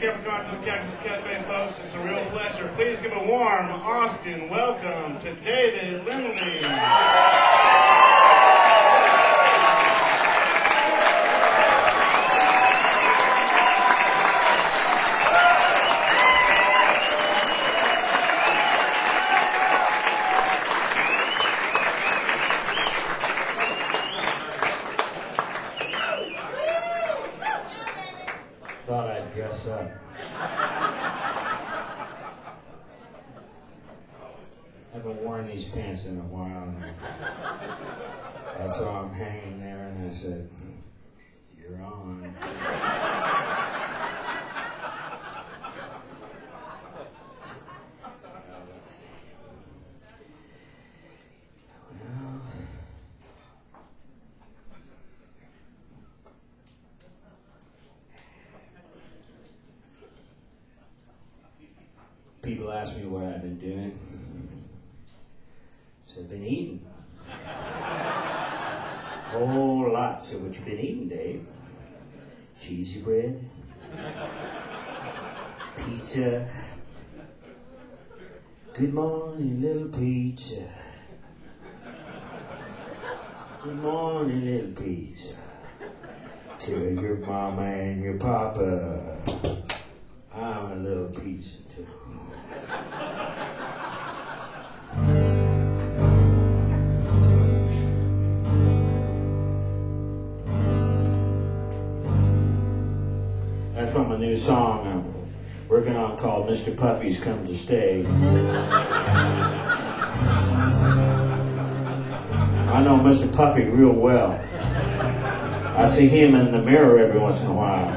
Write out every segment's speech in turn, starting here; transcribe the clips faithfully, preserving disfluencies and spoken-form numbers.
Capricorn to the Cactus Cafe, folks. It's a real pleasure. Please give a warm Austin welcome to David Lindley. Thought I'd dress up. Haven't worn these pants in a while. And I saw him hanging there, and I said, "You're on." People ask me what I've been doing. So I've been eating. Whole lot. So what you been eating, Dave? Cheesy bread? Pizza? Good morning, little pizza. Good morning, little pizza. Tell your mama and your papa I'm a little pizza too. That's from a new song I'm working on called Mister Puffy's Come to Stay. I know Mister Puffy real well. I see him in the mirror every once in a while.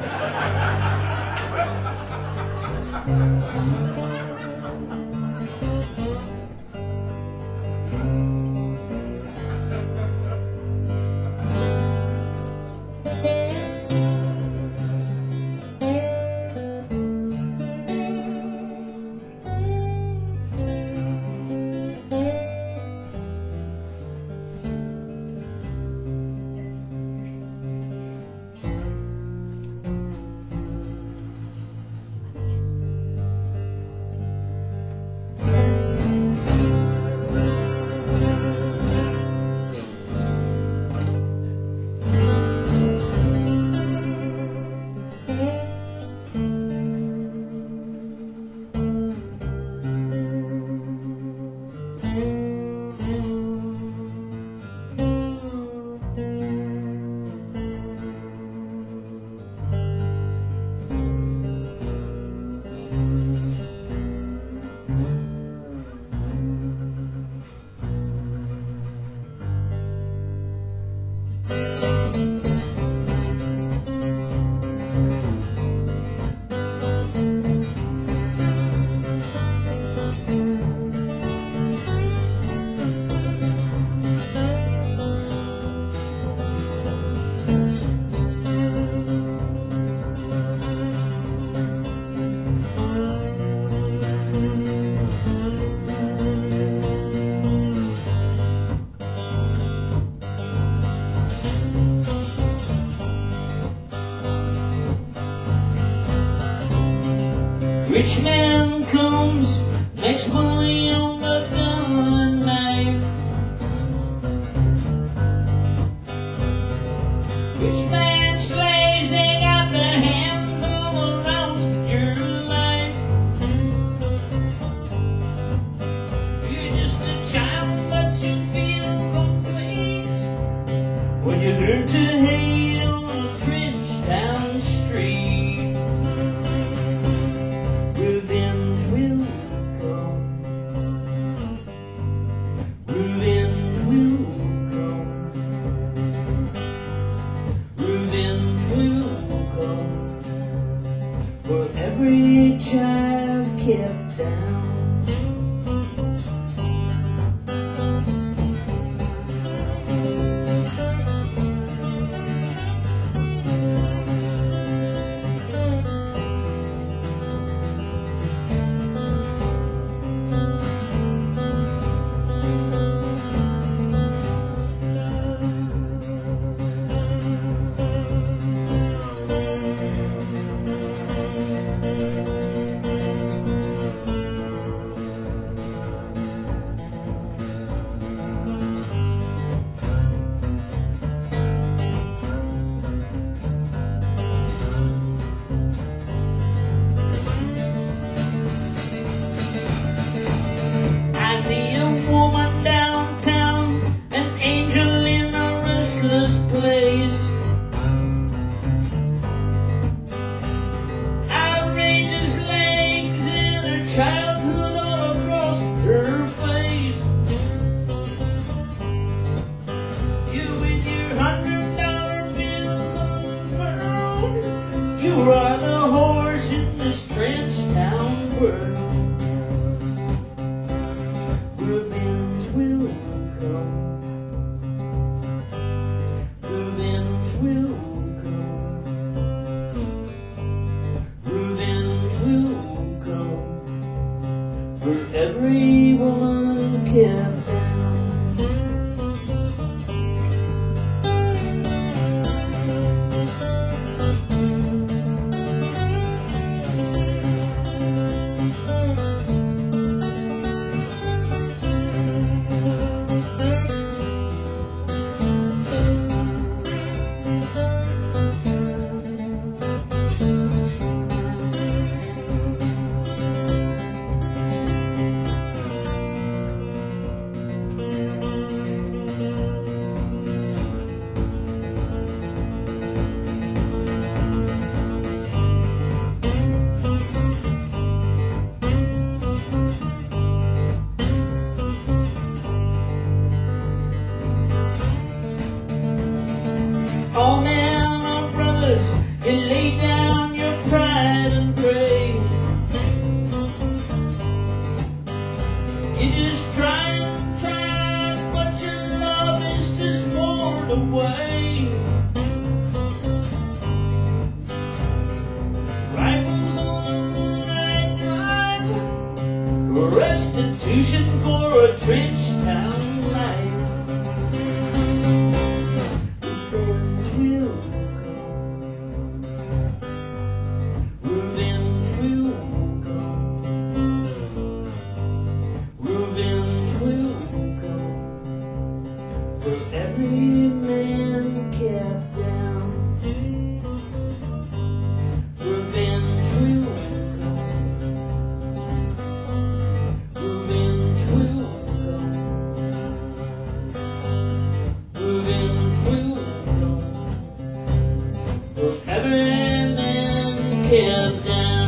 Rich man comes, makes money on the gun knife. Rich man slaves, they got their hands all around your life. You're just a child, but you feel complete when you learn to hate on a trench down the street. Every child kept down. childhood all across her face. You with your hundred dollar bills unfurled, you are the horse in this trench town world. Revenge will come. Revenge will come. Revenge will come for every woman kept down. Oh now, my brothers, you lay down your pride and pray. You just try and try, but your love is just worn away. Rifles on the moonlight drive, restitution for a trench town life. Every man kept down. Revenge will come. Revenge will come. Revenge will come for every man kept down.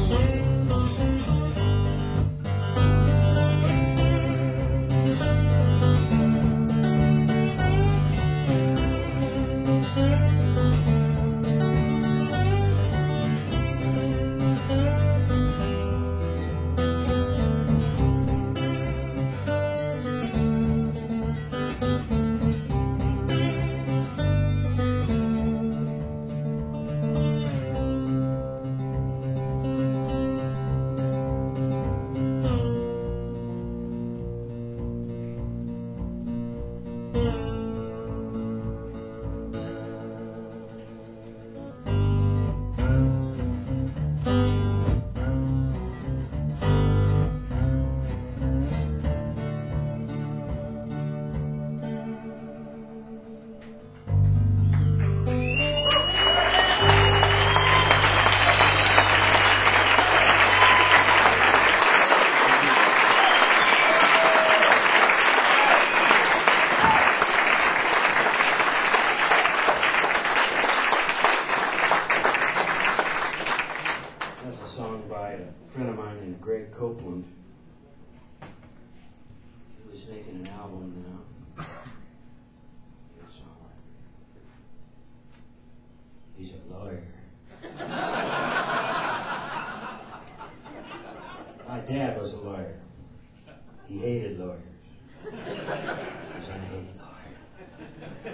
That's a song by a friend of mine named Greg Copeland. He was making an album now. He's a songwriter. He's a lawyer. My dad was a lawyer. He hated lawyers. Because I hate lawyers.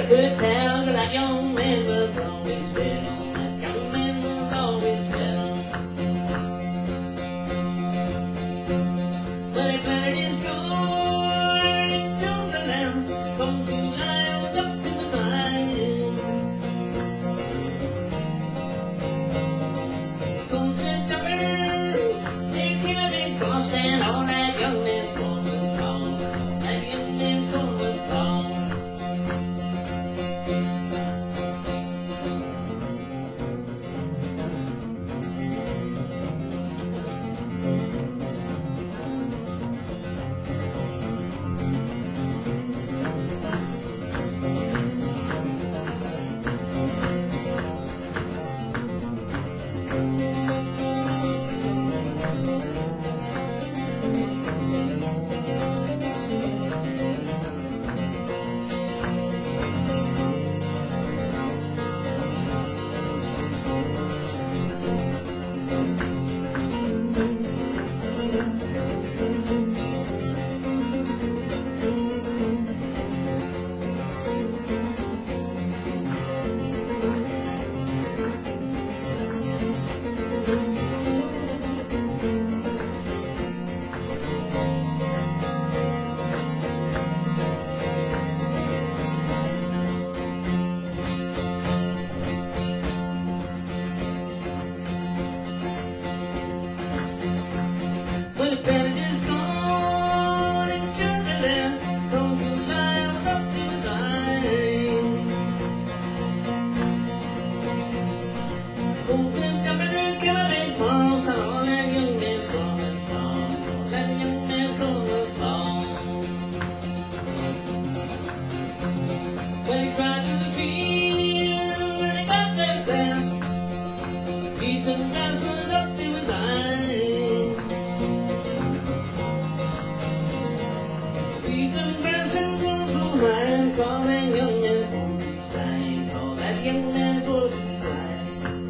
could tell that that young man was always well. That young man was always well. Well, he planted his gourd into the lands, from July was up to the vine. Comes the summer, there came a big frost, and all that young man's corn was gone. That young man's corn was gone. Well, the planet is gone into the last. From July was up to the vine. Oh, the governor came a big falls, and all that young man's corn was gone. All that young man's corn was gone. Well, he cried to the field when he got there fast. Beats and grass was up to his eyes. Call that young man for the side. Call that young man for the side.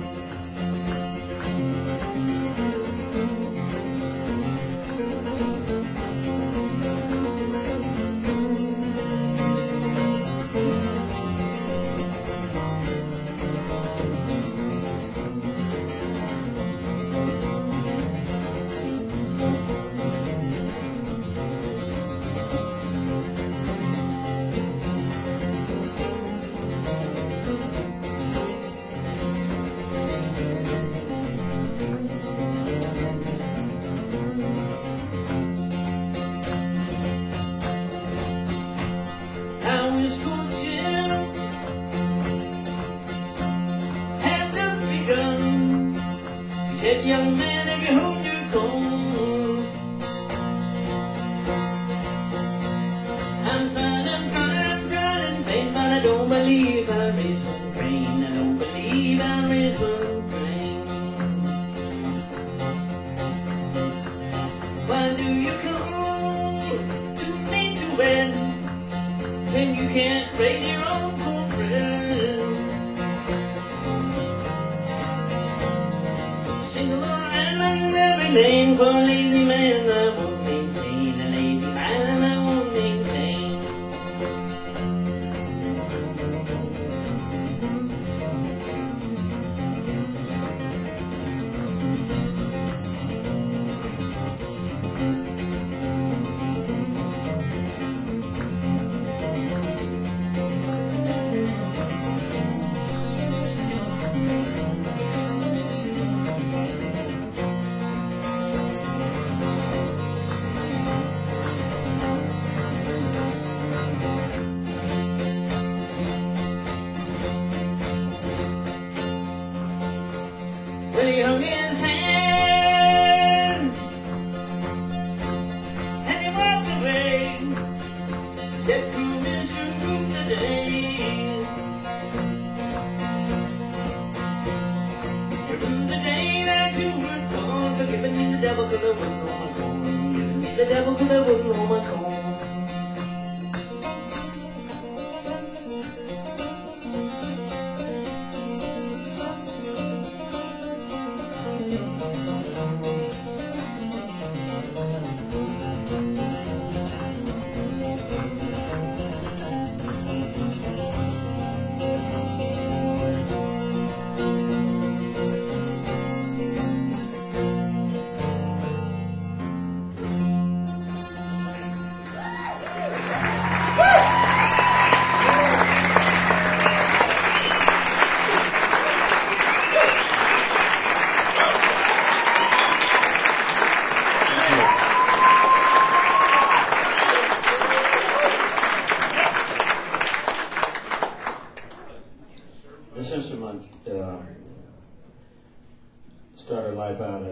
How is courtship had just begun? He said, young man, if you hold your cold, I'm trying, I'm trying, I'm trying in vain, but I don't believe I'll raise one grain. I don't believe I'll raise one grain. Why do you come to me to wed when you can't raise your own cornbread? Single and run every lane for a lazy man I won't maintain. A lazy man I won't maintain.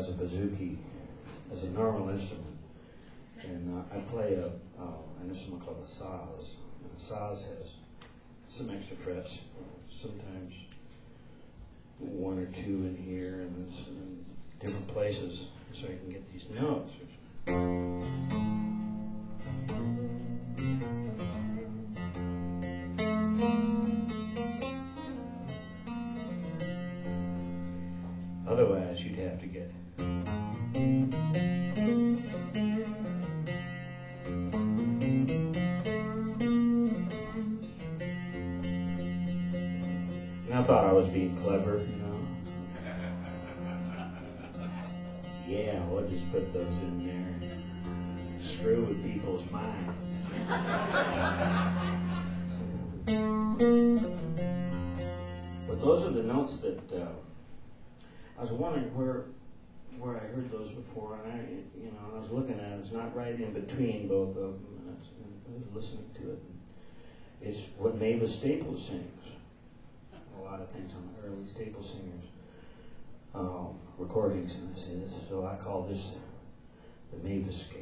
has a bouzouki as a normal instrument. And uh, I play a, uh, an instrument called the saz. And the saz has some extra frets, sometimes one or two in here, and it's in different places, so I can get these notes. Otherwise, you'd have to get. And I thought I was being clever, you know. Yeah, we'll just put those in there. Screw with people's minds. But those are the notes that uh, I was wondering where where I heard those before, and I, you know, I was looking at it. It's not right in between both of them, and I was, I was listening to it. And it's what Mavis Staples sings. A lot of things on the early Staples singers um, recordings, and I say this. So I call this the Mavis scale.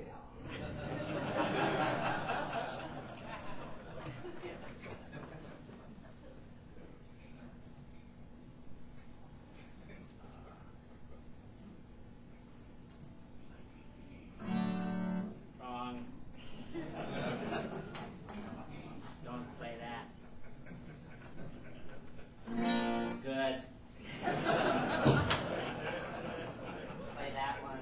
Wrong. Don't play that. Good. Play that one.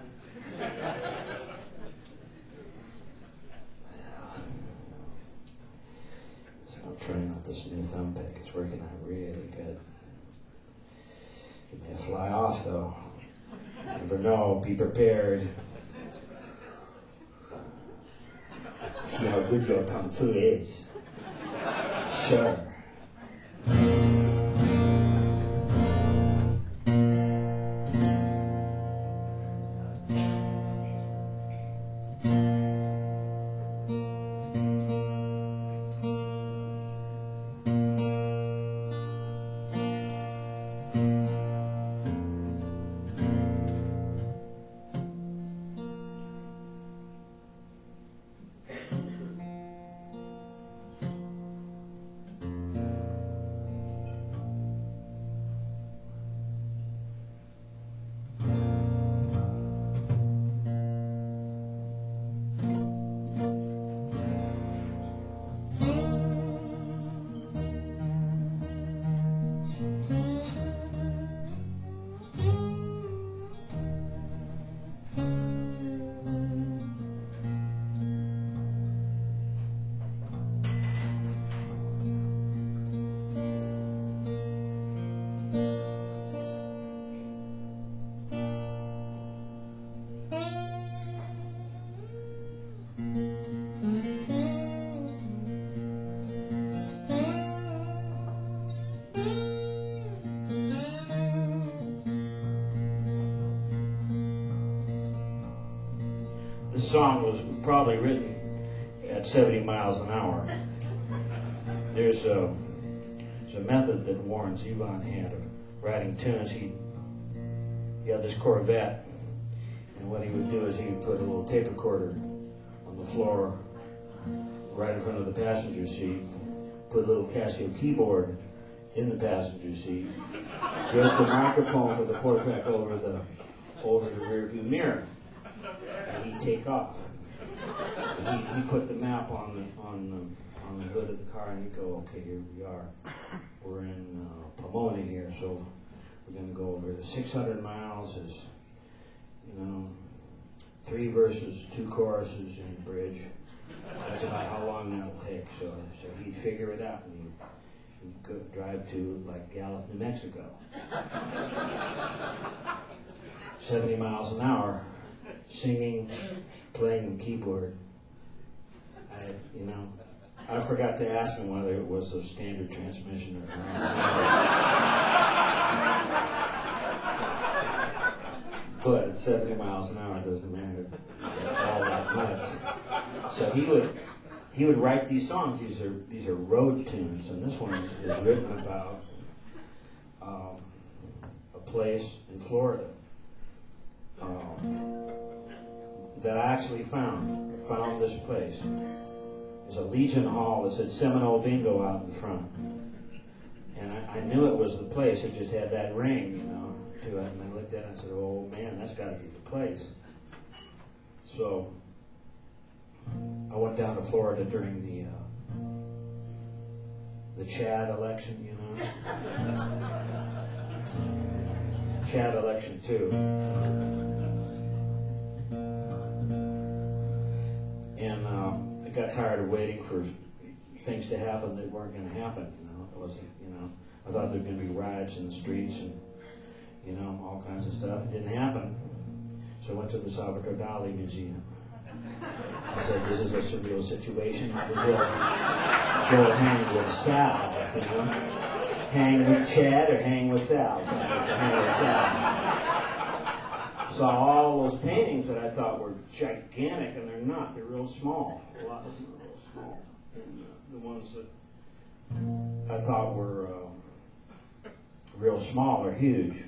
So I'm trying out this new thumb pick. It's working out really good. It may fly off though. You never know. Be prepared. See how good your kung fu is. Sure. This song was probably written at seventy miles an hour. There's a, there's a method that Warren Zevon had of writing tunes. He, he had this Corvette, and what he would do is he would put a little tape recorder on the floor right in front of the passenger seat, put a little Casio keyboard in the passenger seat, get the microphone for the four-track over the over the rearview mirror, and he'd take off. He, he put the map on the on the on the hood of the car, and he'd go, okay, here we are. We're in uh, Pomona here, so we're going to go over the six hundred miles. Is you know three verses, two choruses, and a bridge. That's about how long that'll take. So so he'd figure it out, and he'd, he'd go drive to like Gallup, New Mexico. seventy miles an hour, singing, playing the keyboard. I, you know, I forgot to ask him whether it was a standard transmission or not. But at seventy miles an hour, it doesn't matter all that much. So he would he would write these songs. These are these are road tunes, and this one is, is written about um, a place in Florida. um, that I actually found, found this place. There's a Legion Hall that said Seminole Bingo out in front. And I, I knew it was the place. It just had that ring, you know, to it. And I looked at it and I said, oh man, that's got to be the place. So I went down to Florida during the uh, the Chad election, you know. Chad election two. And uh, I got tired of waiting for things to happen that weren't going to happen, you know. It wasn't, you know. I thought there were going to be riots in the streets and, you know, all kinds of stuff. It didn't happen. So I went to the Salvador Dali Museum. I said, this is a surreal situation. We'll go hang with Sal, you know. Hang with Chad or hang with Sal? So I went to hang with Sal. Saw all those paintings that I thought were gigantic, and they're not. They're real small. A lot of them are real small. And uh, the ones that I thought were uh, real small are huge.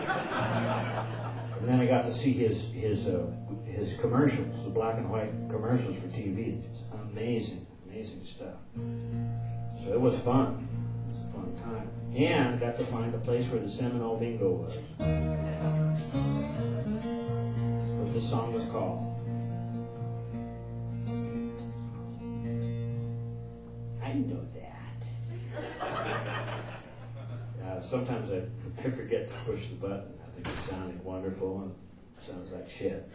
And then I got to see his his uh, his commercials, the black and white commercials for T V. It's amazing, amazing stuff. So it was fun. It was a fun time. And got to find the place where the Seminole Bingo was. What this song was called. I know that. Uh, sometimes I, I forget to push the button. I think it sounded wonderful and it sounds like shit.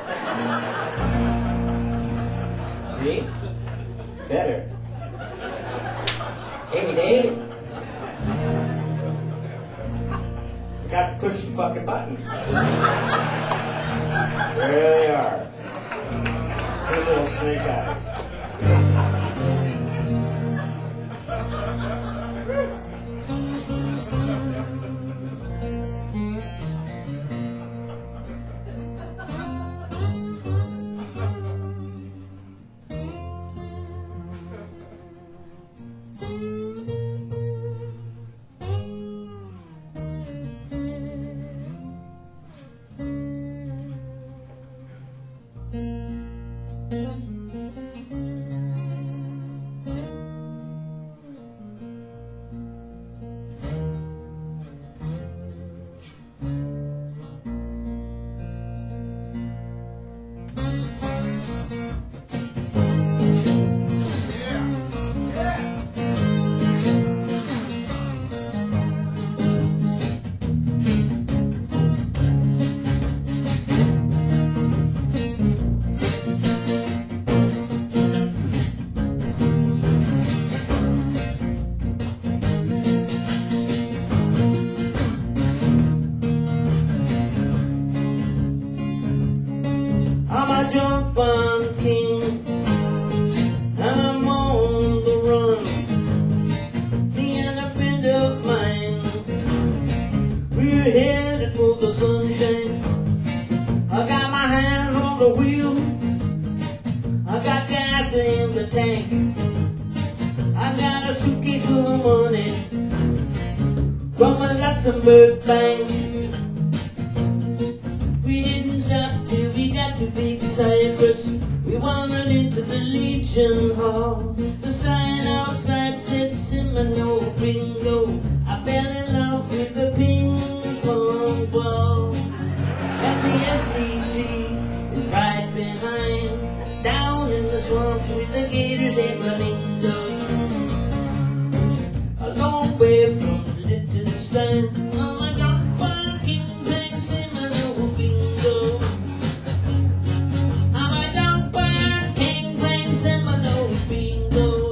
See? Better. Hey, Dave. Forgot to push the fucking button. There they are. Two little snake eyes. Jump on King, and I'm on the run. Me and a friend of mine, we're headed for the sunshine. I got my hands on the wheel, I got gas in the tank. I got a suitcase full of money from a Luxembourg bank. We didn't stop till we got to Big Cypress. We wandered into the Legion Hall. The sign outside said Seminole Bingo. I fell in love with the ping pong ball. And the S E C is right behind, down in the swamps with the gators and flamingos. A long way from Liechtenstein. Oh my God, walking back Seminole Bingo. I'm a dog park king playing Seminole Bingo.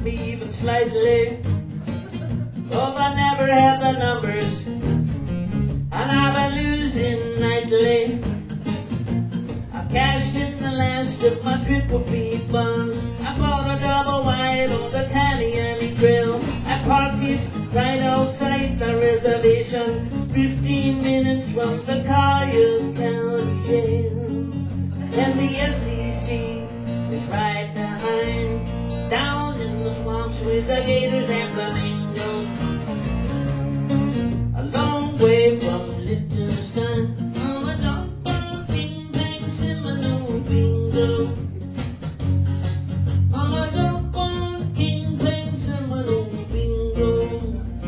me even slightly. Oh, I never have the numbers, and I've been losing nightly. I cashed in the last of my triple B bonds. I bought a double wide on the Tamiami Trail. I parked it right outside the reservation, fifteen minutes from the Collier County Jail. And the S E C is right behind, down in the swamps with the gators and flamingos, a long way from Liechtenstein. Oh, I don't want King Bang Seminole Bingo. Oh, I don't want King Bang Seminole Bingo.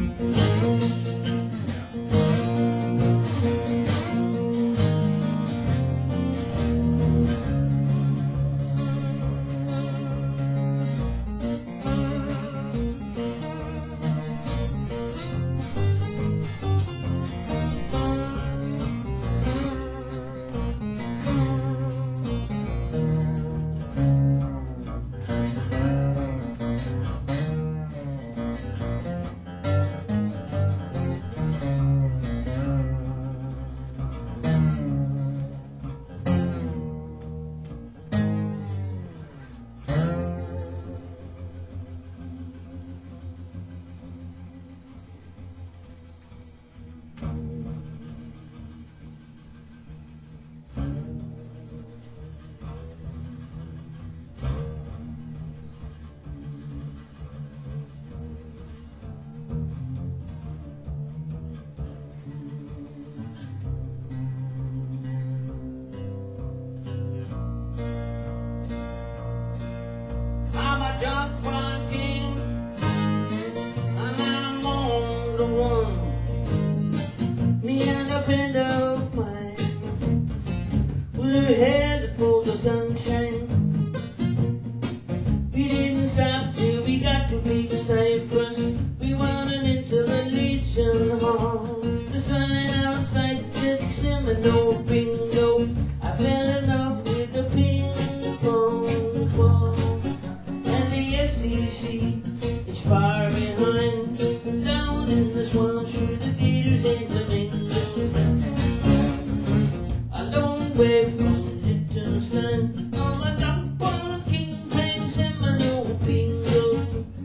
I'm a John Quan King, and I'm on the one. Me and a friend of mine, we're headed for the sunshine. We didn't stop till we got to Big Cypress. We wanted into the Legion Hall. The sign outside said Seminole Bingo. I fell in love with the ping pong ball. S E C, it's far behind, down in the swamps where the gators and flamingos, a long way from Liechtenstein. On a dump on King Bang Seminole Bingo.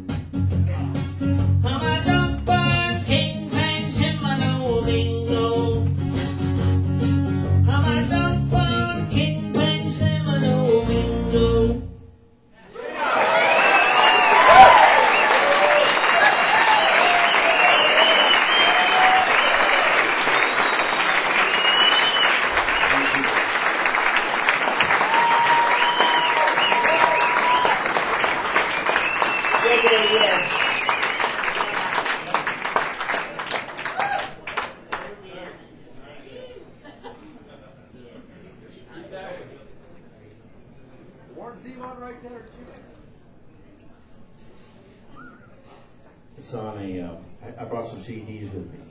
On a dump on King Bang Seminole Bingo. On a dump on King Bang Seminole Bingo. It's on a, uh, I, I brought some C Ds with me.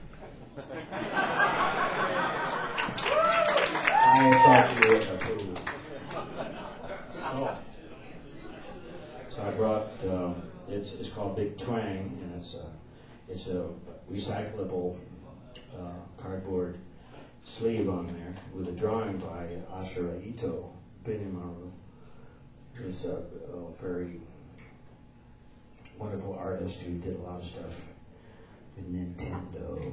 I thought you would approve. Oh. So I brought, um, it's, it's called Big Twang, and it's a, it's a recyclable uh, cardboard sleeve on there with a drawing by Ashura Ito, Benimaru, who's a, a very wonderful artist who did a lot of stuff with Nintendo.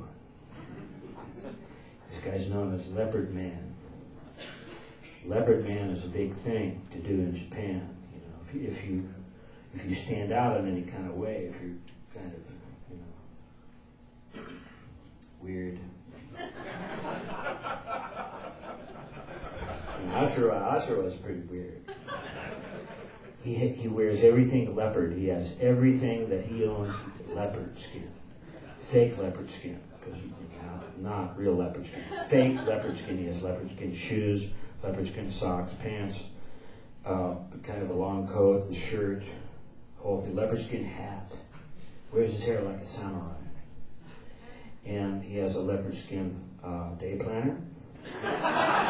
This guy's known as Leopard Man. Leopard Man is a big thing to do in Japan. You know, if you, if you if you stand out in any kind of way, if you're kind of, you know, weird. And Ashura, Ashura is pretty weird. He he wears everything leopard. He has everything that he owns leopard skin, fake leopard skin, because not, not real leopard skin, fake leopard skin. He has leopard skin shoes, leopard skin socks, pants, uh, kind of a long coat, the shirt, whole thing, leopard skin hat. Wears his hair like a samurai, and he has a leopard skin uh, day planner,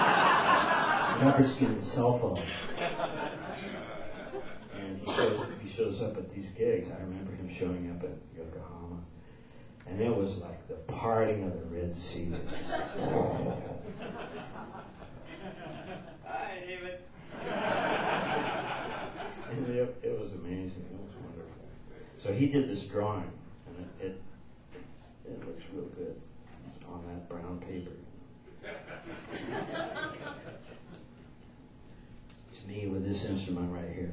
leopard skin cell phone. And he shows, he shows up at these gigs. I remember him showing up at Yokohama, and it was like the parting of the Red Sea. It was just, oh. Hi, David. And it, it was amazing. It was wonderful. So he did this drawing, and it it, it looks real good on that brown paper. It's me with this instrument right here.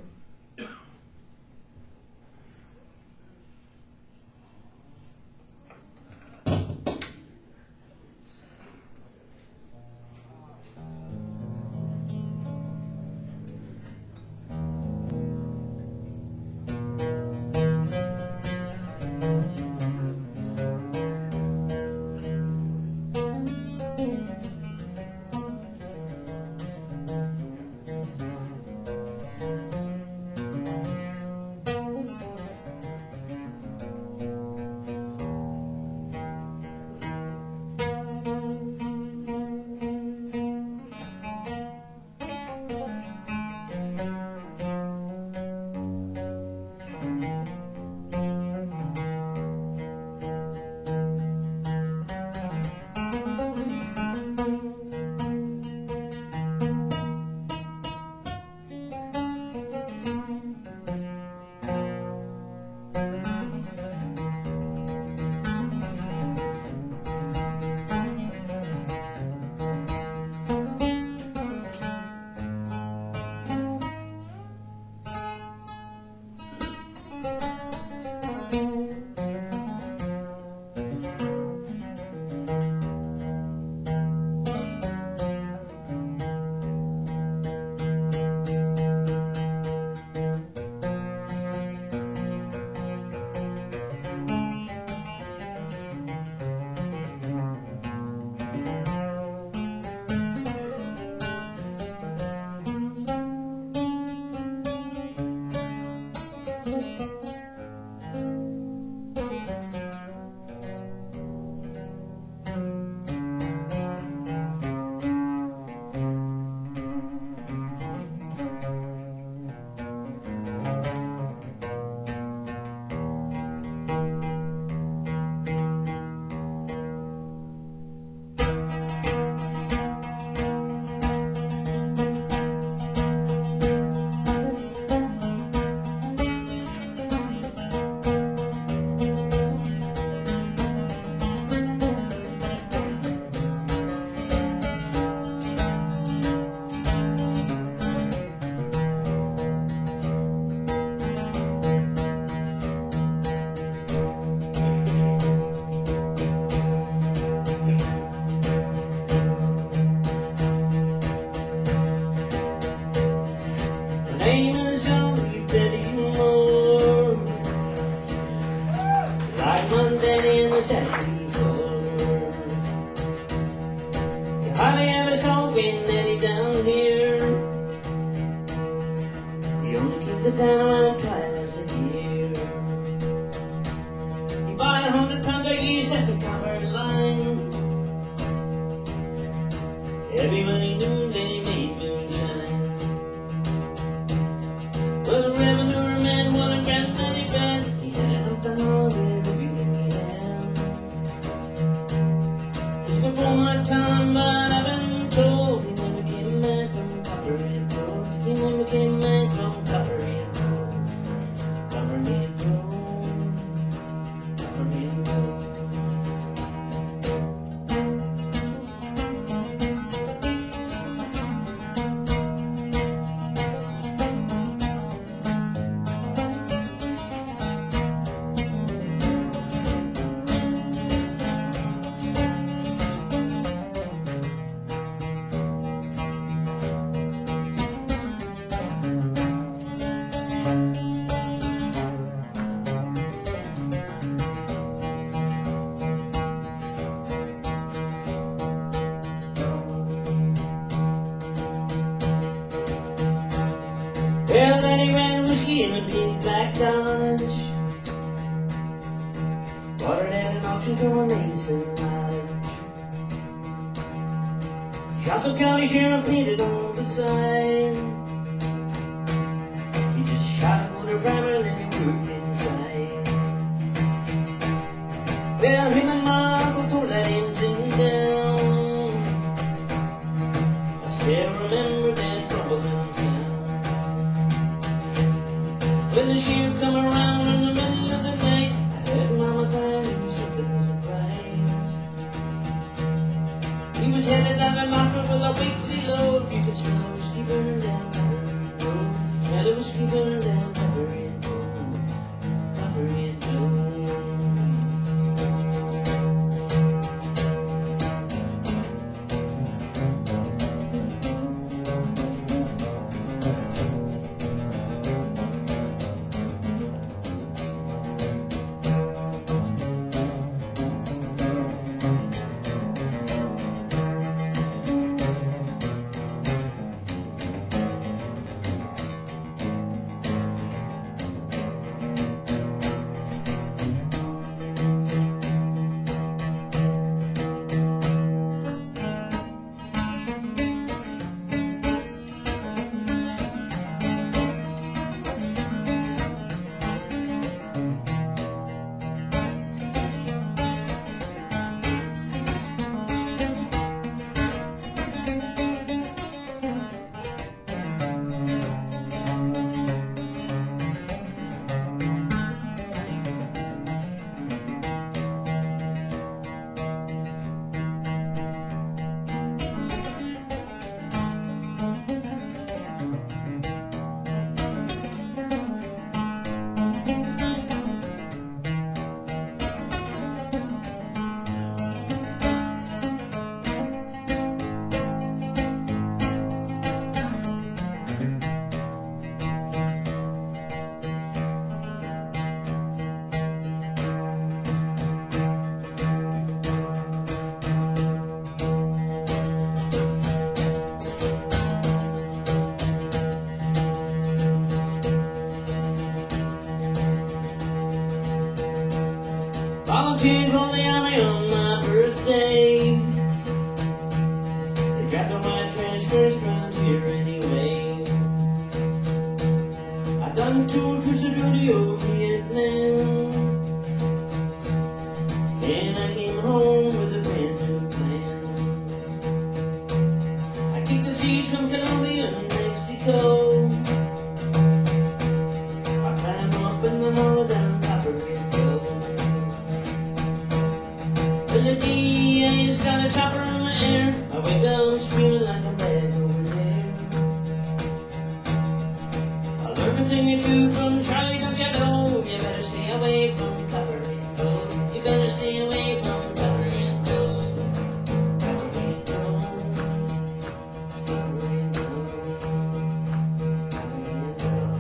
Well, then he ran whiskey in a big black Dodge. Watered at an auction from a Mason Lodge. Shottsville County Sheriff painted on the side. He just shot him with a primer and then he worked inside. Well, him and my uncle tore that engine down. I still remember that rumbling sound. When the sheriff come around in the middle of the night, I heard Mama crying, something was right. He was headed down the mountain with a weekly load. You could smell the whiskey burning down Pepper Road. Smell the whiskey burning down Pepper Road. Pepper Road. Volunteered for the army on my birthday. They got the white transfers round here anyway. I done two tours of duty over Vietnam, and I came home with a brand new plan. I kicked the siege from Colombia and Mexico. I climbed up in the hollow down Copper Red Road. When the D A's got a chopper in the air, I wake up screaming like I'm back over there. I learned everything you do from Charlie, don't you know? You better stay away from Copper Red Road. You better stay away from Copper Red Road. Copper Red Road. Copper Red Road. Copper Red Road.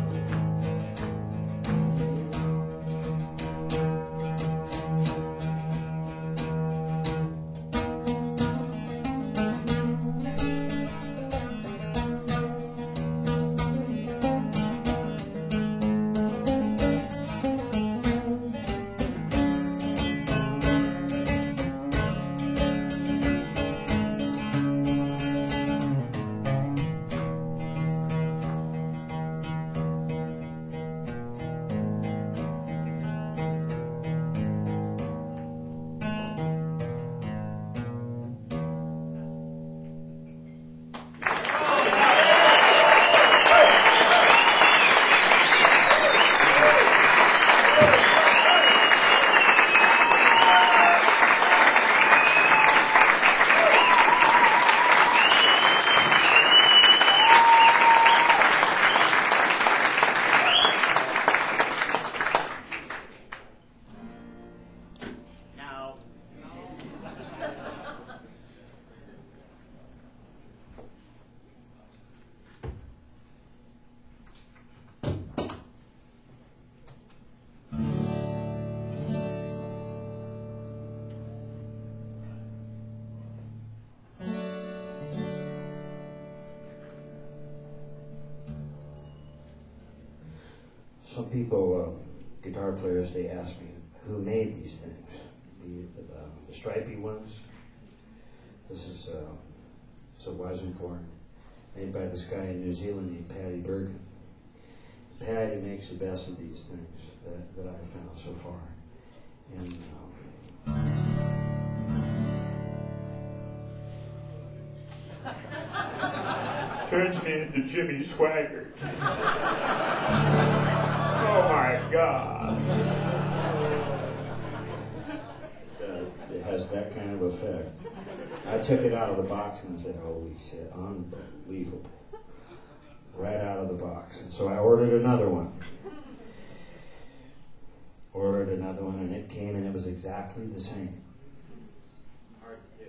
Some people, uh, guitar players, they ask me who made these things. The, the, uh, the stripy ones. This is uh, it's a Wisingthorn made by this guy in New Zealand named Paddy Bergen. Patty makes the best of these things that, that I've found so far. And um, turns me into Jimmy Swaggart. Oh my God. Uh, it has that kind of effect. I took it out of the box and said, holy shit, unbelievable. Right out of the box. And so I ordered another one. Ordered another one, and it came, and it was exactly the same. Hard to do.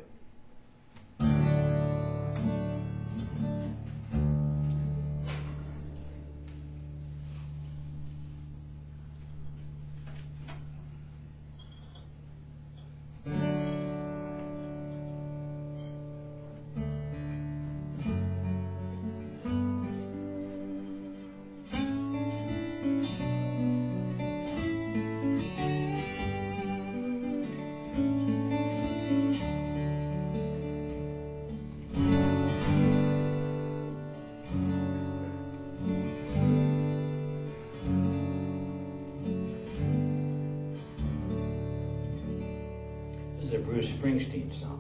A Bruce Springsteen song.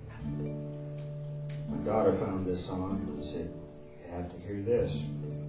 My daughter found this song and said, you have to hear this.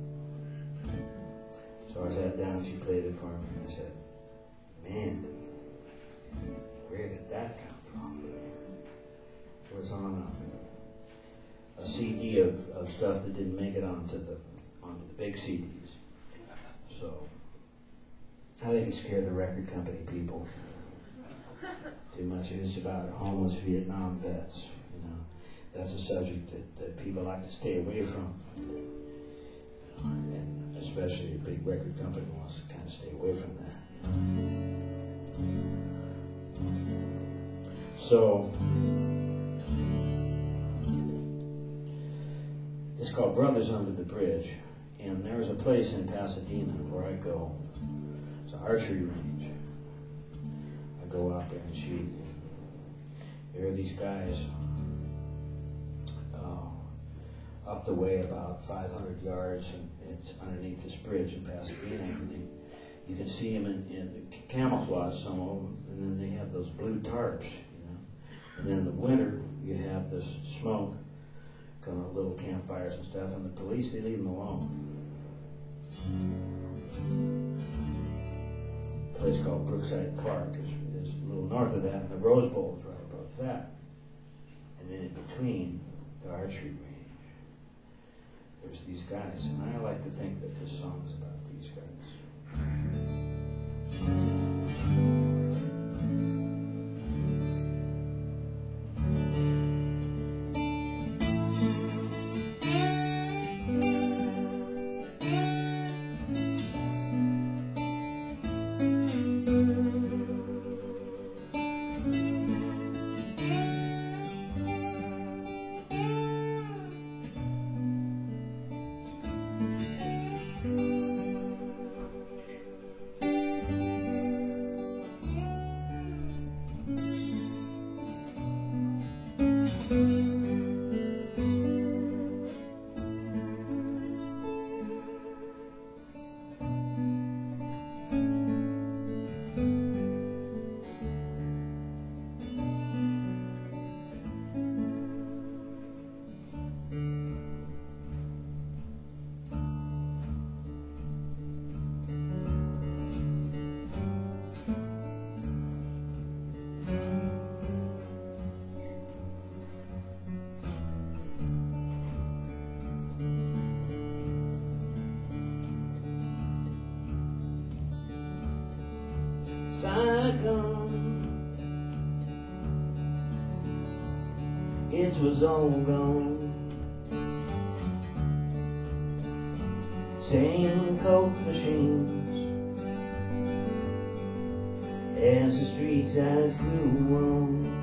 So I sat down, she played it for me, and I said, man, where did that come from? It was on a, a C D of, of stuff that didn't make it onto the onto the big C Ds. So I think it scared the record company people too much. It's about homeless Vietnam vets. You know, that's a subject that, that people like to stay away from. You know, and especially a big record company wants to kind of stay away from that. So it's called Brothers Under the Bridge, and there's a place in Pasadena where I go. It's an archery range. I go out there and shoot. There are these guys uh, up the way about five hundred yards, and it's underneath this bridge in Pasadena. And they, you can see them in, in the camouflage, some of them, and then they have those blue tarps, you know. And then in the winter, you have this smoke, kind of little campfires and stuff, and the police, they leave them alone. A place called Brookside Park is, is a little north of that, and the Rose Bowl is right above that. And then in between, the archery range, there's these guys, and I like to think that this song is about these guys. Saigon, it was all gone. Same coke machines as the streets I grew on.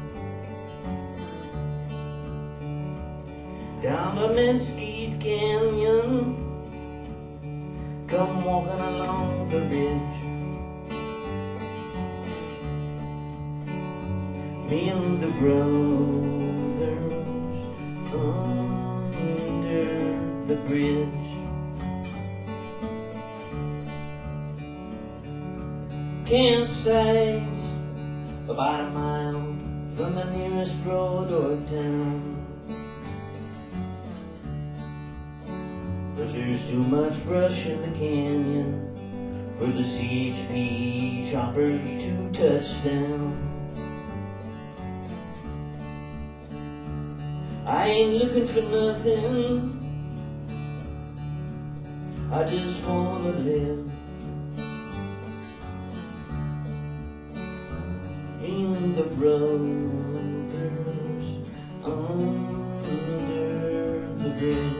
Down the Mesquite Canyon, come walking along the ridge. Me and the brothers under the bridge. campsite about a mile from the nearest road or town. But there's too much brush in the canyon for the C H P choppers to touch down. I ain't looking for nothing, I just wanna live in the brothers under the bridge.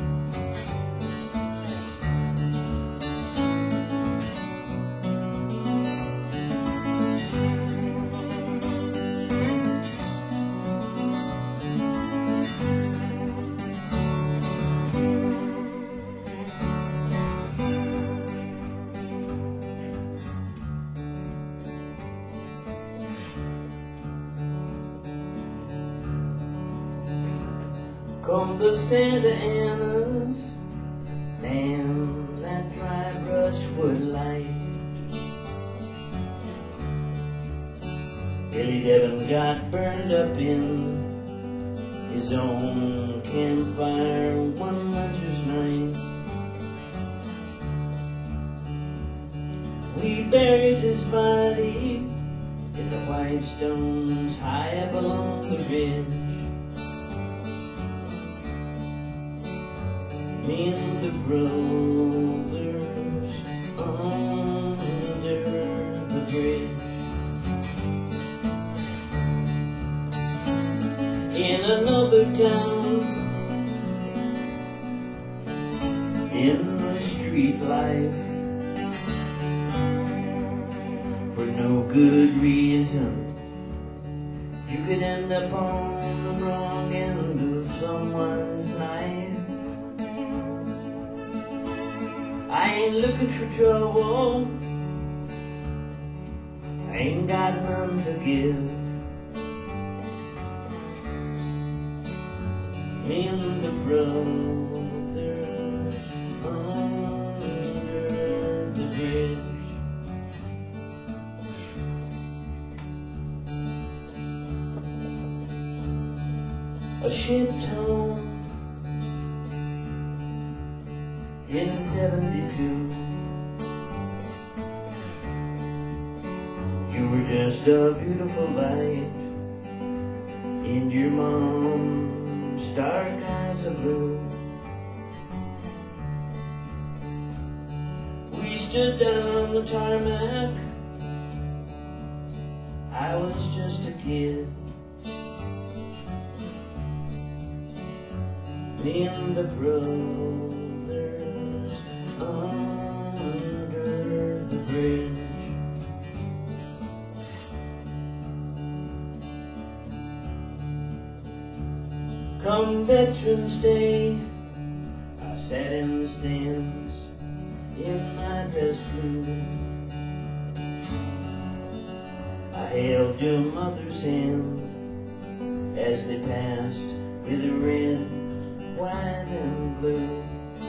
Come the Santa Anas, man, that dry brushwood light. Billy Devon got burned up in his own campfire one winter's night. We buried his body in the white stones high up along the ridge. Me and the brothers under the bridge. In another town, in the street life, for no good reason, you could end up on the wrong end of someone's knife. I ain't looking for trouble, I ain't got none to give. Me and the brothers under the bridge. A ship home in seventy-two. You were just a beautiful light in your mom's dark eyes of blue. We stood down on the tarmac, I was just a kid. Me and the brothers under the bridge. Come Veterans Day, I sat in the stands in my dress blues. I held your mother's hand as they passed with a red, white and blue.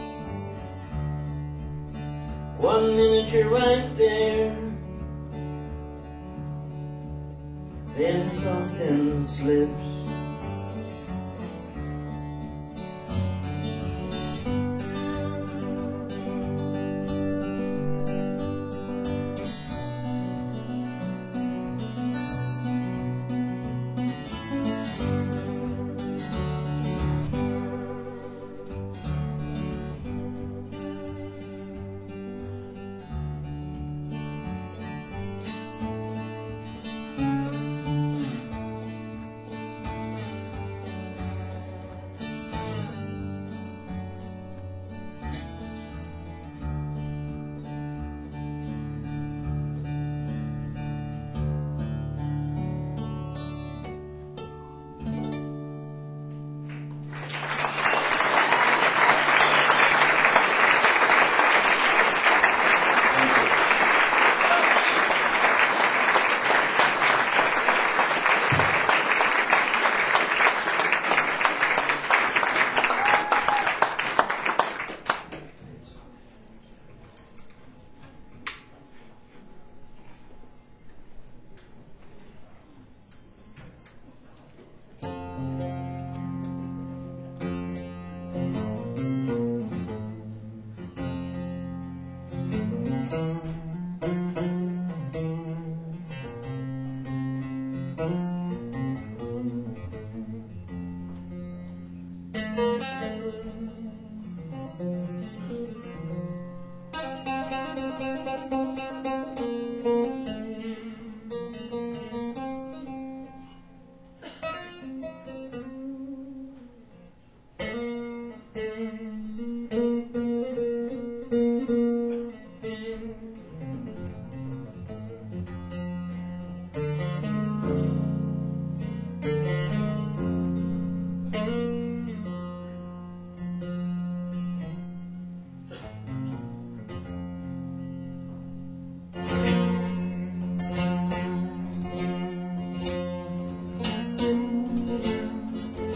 One minute you're right there, then something slips.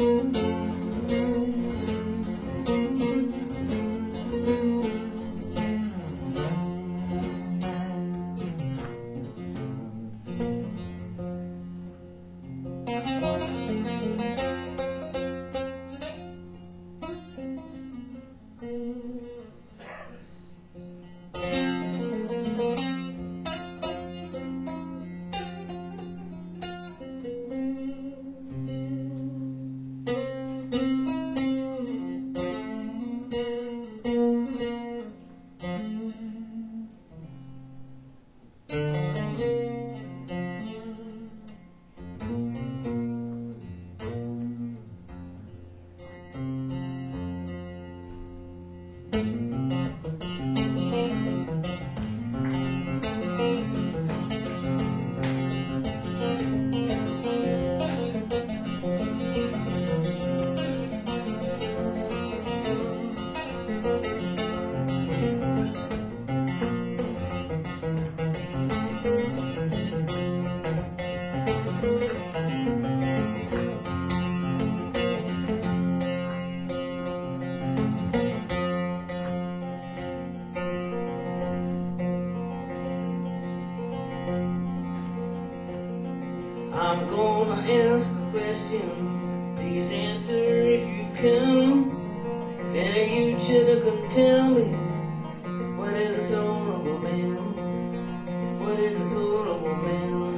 I'm gonna ask a question, please answer if you can. Can you should come tell me, what is the soul of a man? What is the soul of a man?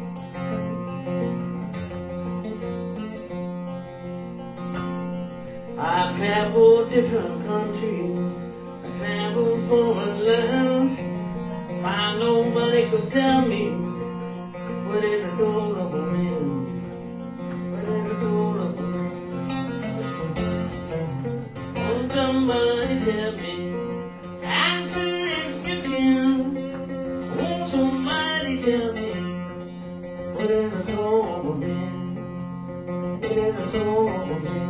I've traveled different countries, I traveled foreign lands. Find nobody could tell me, what is the soul of a man? What is the soul of a man? Won't somebody tell me? Answer if you can. Won't somebody tell me? What is the soul of a man? What is the soul of a man?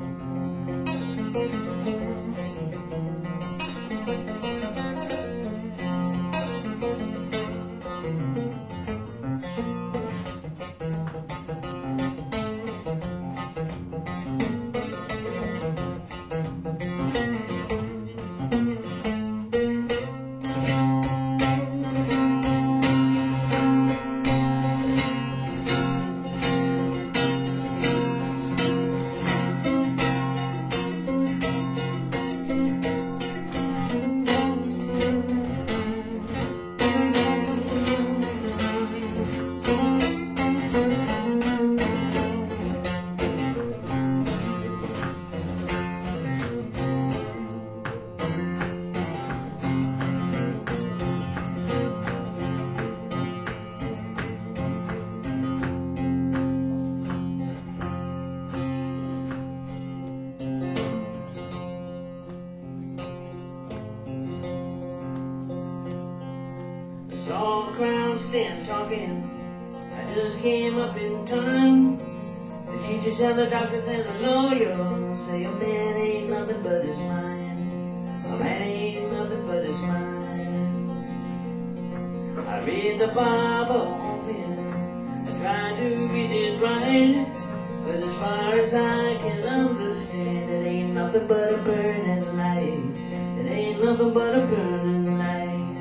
Saw the crowd stand talking, I just came up in time. The teachers and the doctors and the lawyers say a man ain't nothing but his mind. A man ain't nothing but his mind. I read the Bible often, I try to read it right, but as far as I can understand, it ain't nothing but a burning light. It ain't nothing but a burning light.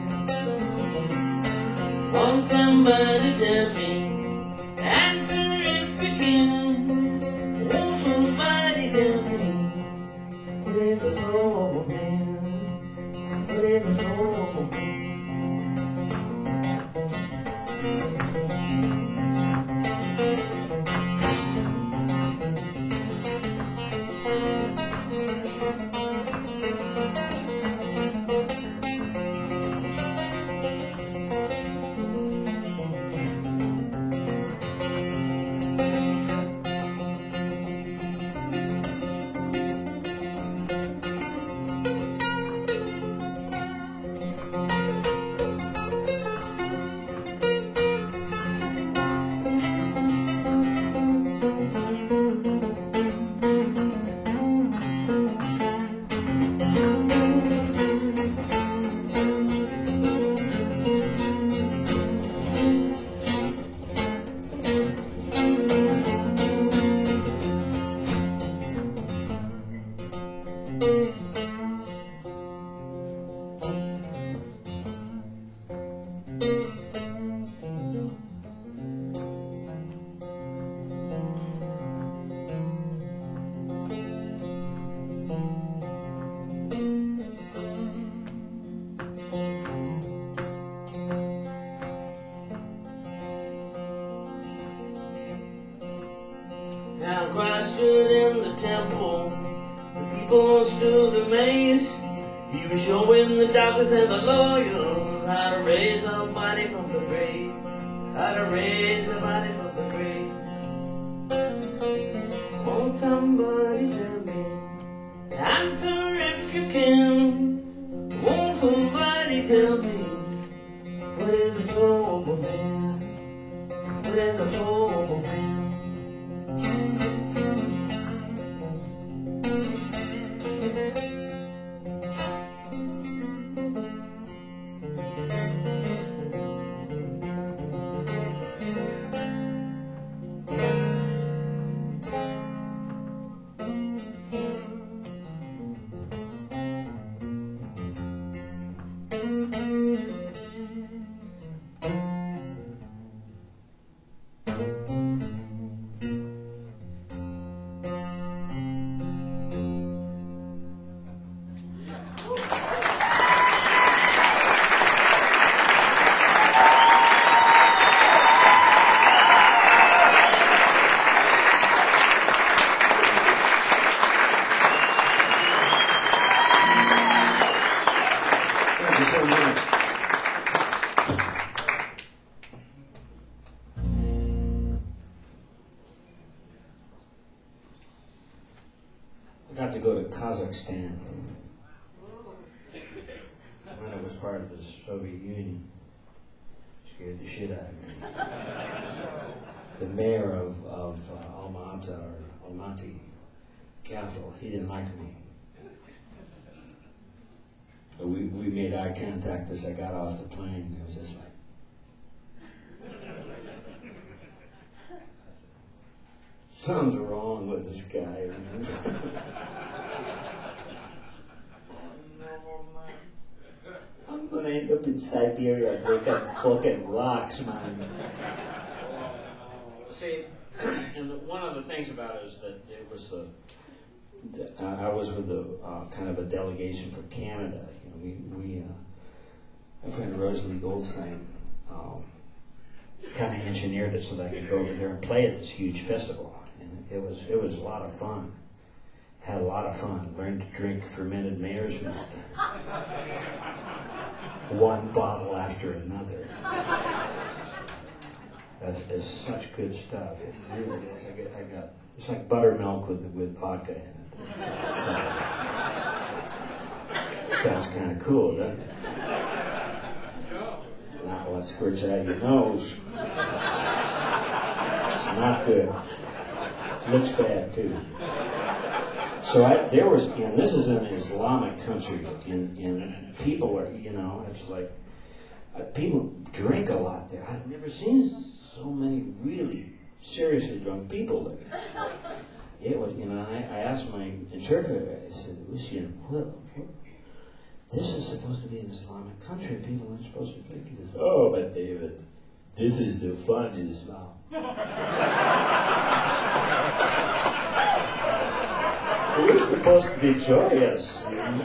Won't somebody tell me? Answer if you can. Won't somebody tell me? What is the soul of a man? What is the soul of a man? temple. The people stood amazed. He was showing the doctors and the lawyers how to raise a body from the grave. How to raise a body from the grave. Won't somebody tell me? Answer if you can. Won't somebody tell me? What is the soul of a man? What is the soul of a man? I got to go to Kazakhstan when it was part of the Soviet Union. Scared the shit out of me. The mayor of, of uh, Almaty, or Almaty, capital, he didn't like me. But we, we made eye contact as I got off the plane. It was just like, something's wrong with this guy, man. I'm gonna end up in Siberia and wake up fucking rocks, man. See, and the, one of the things about it is that it was a, uh, I was with a uh, kind of a delegation from Canada. You know, we, we uh, my friend Rosalie Goldstein um, kind of engineered it so that I could go over there and play at this huge festival. It was it was a lot of fun. Had a lot of fun. Learned to drink fermented mare's milk. One bottle after another. That's, that's such good stuff. It really is. I got, I got it's like buttermilk with with vodka in it. So, sounds kind of cool, doesn't it? Not what squirts out your nose. It's not good. Looks bad too. So I, there was, and this is an Islamic country, and, and people are, you know, it's like, uh, people drink a lot there. I've never seen so many really seriously drunk people there. It was, you know, I, I asked my interpreter, I said, Lucian, what, this is supposed to be an Islamic country, people aren't supposed to drink. He says, oh, but David, this is the fun Islam. We're supposed to be joyous.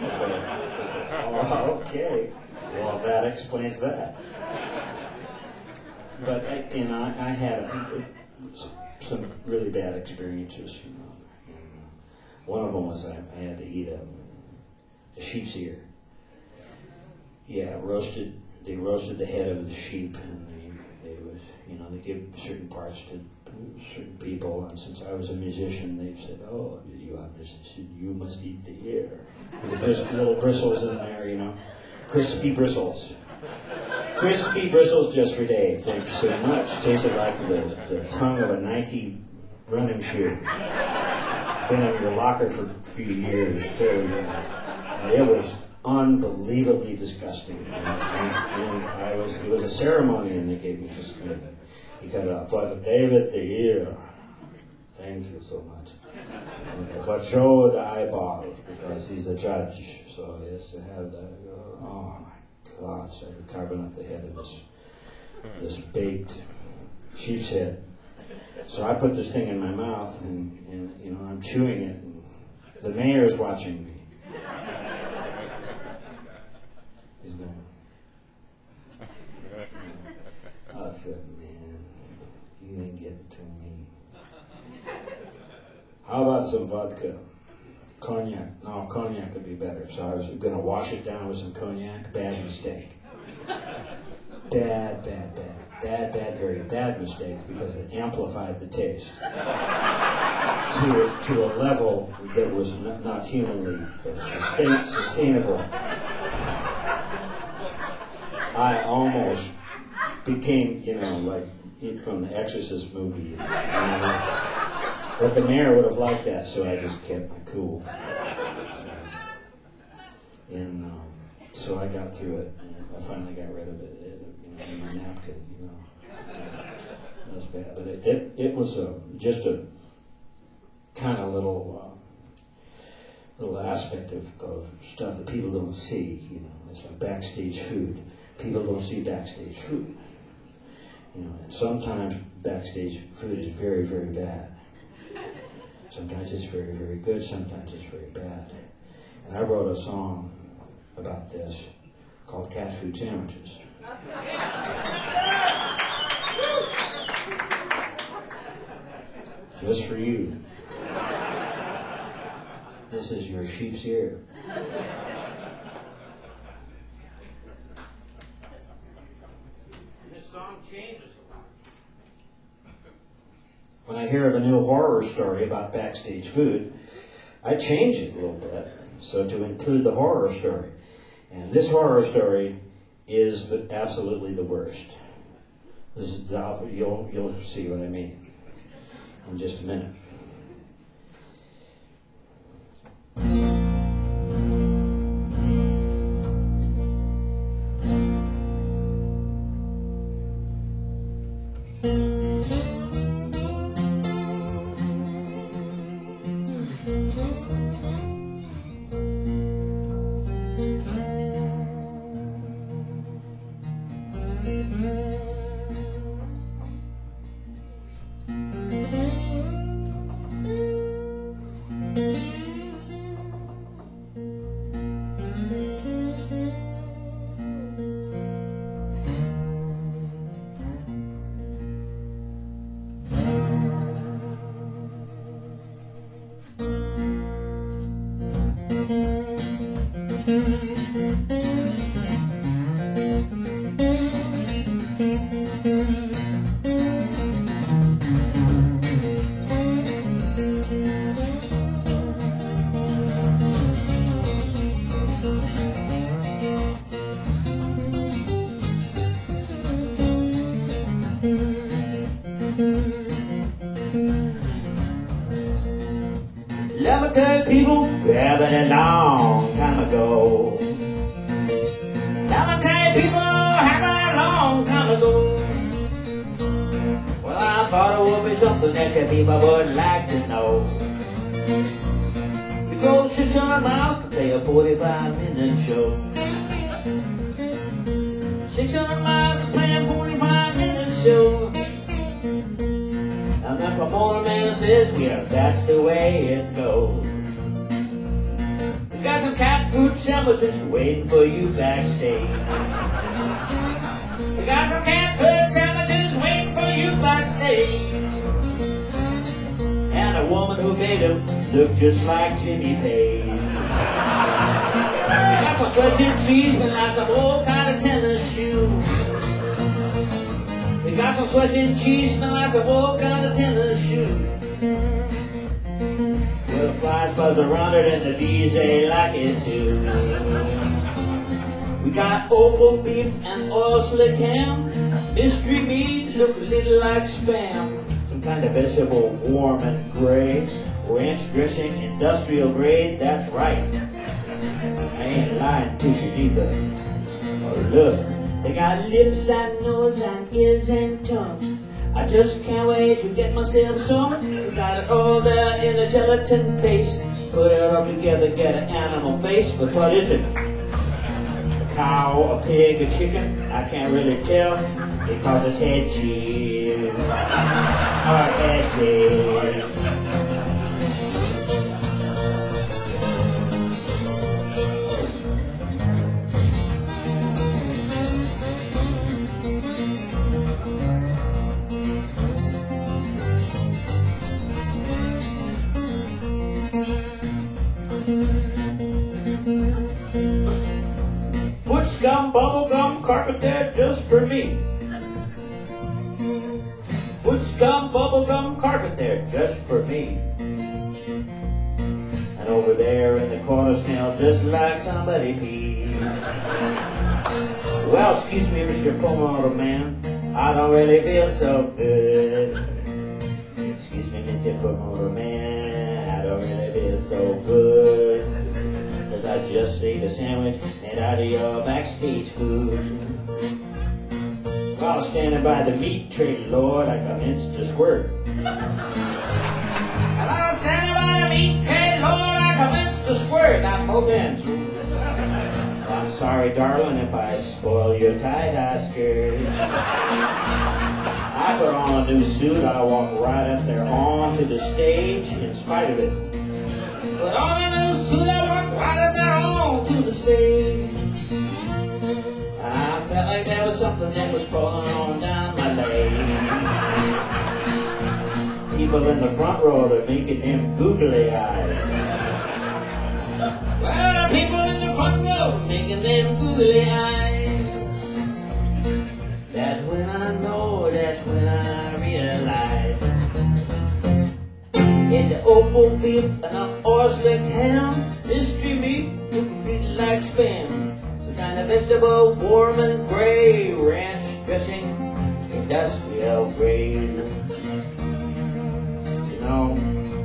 Oh, okay. Well, that explains that. But I, you know, I had a, some really bad experiences. You know, and, uh, one of them was I, I had to eat a, a sheep's ear. Yeah, roasted. They roasted the head of the sheep, and they, they was, you know, they give certain parts to certain people, and since I was a musician, they said, "Oh, you are a musician, you must eat the ear." With the bris- little bristles in there, you know, crispy bristles, crispy bristles just for Dave. Thank you so much. Tasted like the, the tongue of a Nike running shoe. Been in your locker for a few years too. You know. And it was unbelievably disgusting, and, and, and I was. It was a ceremony, and they gave me this thing. He cut it off. Father David, the ear. Thank you so much. And for Joe, the eyeball, because he's the judge, so he has to have the. Oh my God! So they're carving up the head of this this baked sheep's head. So I put this thing in my mouth, and, and you know I'm chewing it. And the mayor's watching me. He's going. I said, man, you ain't getting to me. How about some vodka? Cognac. No, cognac would be better. So I was going to wash it down with some cognac. Bad mistake. Bad, bad, bad. Bad, bad, very bad mistake because it amplified the taste to, to a level that was not, not humanly sustain, sustainable. I almost became, you know, like it from the Exorcist movie. You know, but the mayor would have liked that, so I just kept my cool. So, and um, so I got through it. And I finally got rid of it, it you know, in my napkin. You know, it was bad, but it it, it was a, just a kind of little uh, little aspect of, of stuff that people don't see. You know, it's like backstage food. People don't see backstage food. You know, and sometimes backstage food is very, very bad. Sometimes it's very, very good. Sometimes it's very bad. And I wrote a song about this called Cat Food Sandwiches. Just for you. This is your sheep's ear. This song changes a lot. When I hear of a new horror story about backstage food, I change it a little bit so to include the horror story. And this horror story is the, absolutely the worst. This is, you'll, you'll see what I mean in just a minute. Let me tell people, having a long time ago. Let me tell people, having a long time ago. Well, I thought it would be something that you people would like to know. We drove six hundred miles to play a forty-five minute show. six hundred miles to play a forty-five minute show. And then performer man says, well, that's the way it goes. We got some cat food sandwiches waiting for you backstage. We got some cat food sandwiches waiting for you backstage. And a woman who made them looked just like Jimmy Page. We got some sweating cheese and like some old kind of tennis shoes. We got some sweating cheese, smell like some old kind of tennis shoes. Well, the flies buzz around it and the bees, they like it too. We got opal beef and oil slick ham. Mystery meat look a little like spam. Some kind of vegetable warm and gray. Ranch dressing, industrial grade, that's right. I ain't lying to you neither. Oh, look. They got lips and nose and ears and tongue. I just can't wait to get myself some. We got it all there in a gelatin paste. Put it all together, get an animal face. But what is it? A cow, a pig, a chicken? I can't really tell because it's head cheese. Or head cheese. Foot scum, bubble gum, carpet there just for me. Foot scum, bubble gum, carpet there just for me. And over there in the corner smell just like somebody peed. Well, excuse me, Mister Promoter Man, I don't really feel so good. Excuse me, Mister Promoter Man, I don't really feel so good. Cause I just ate a sandwich made out of your backstage food. While standing by the meat tray, Lord, I commenced to squirt. While I was standing by the meat tray, Lord, I commenced to squirt at both ends. I'm sorry, darling, if I spoil your tie-dye skirt. I put on a new suit, I walked right up there onto the stage in spite of it. Put on a new suit, I walked right up there onto the stage. I felt like there was something that was crawling on down my leg. People in the front row, they're making them googly eyes. Well, the people in the front row making them googly eyes. That's when I know, that's when I realize it's an opal beef and an oyster ham. Mystery meat would be like spam. Some kind of vegetable, warm and gray. Ranch dressing, industrial grade. You know,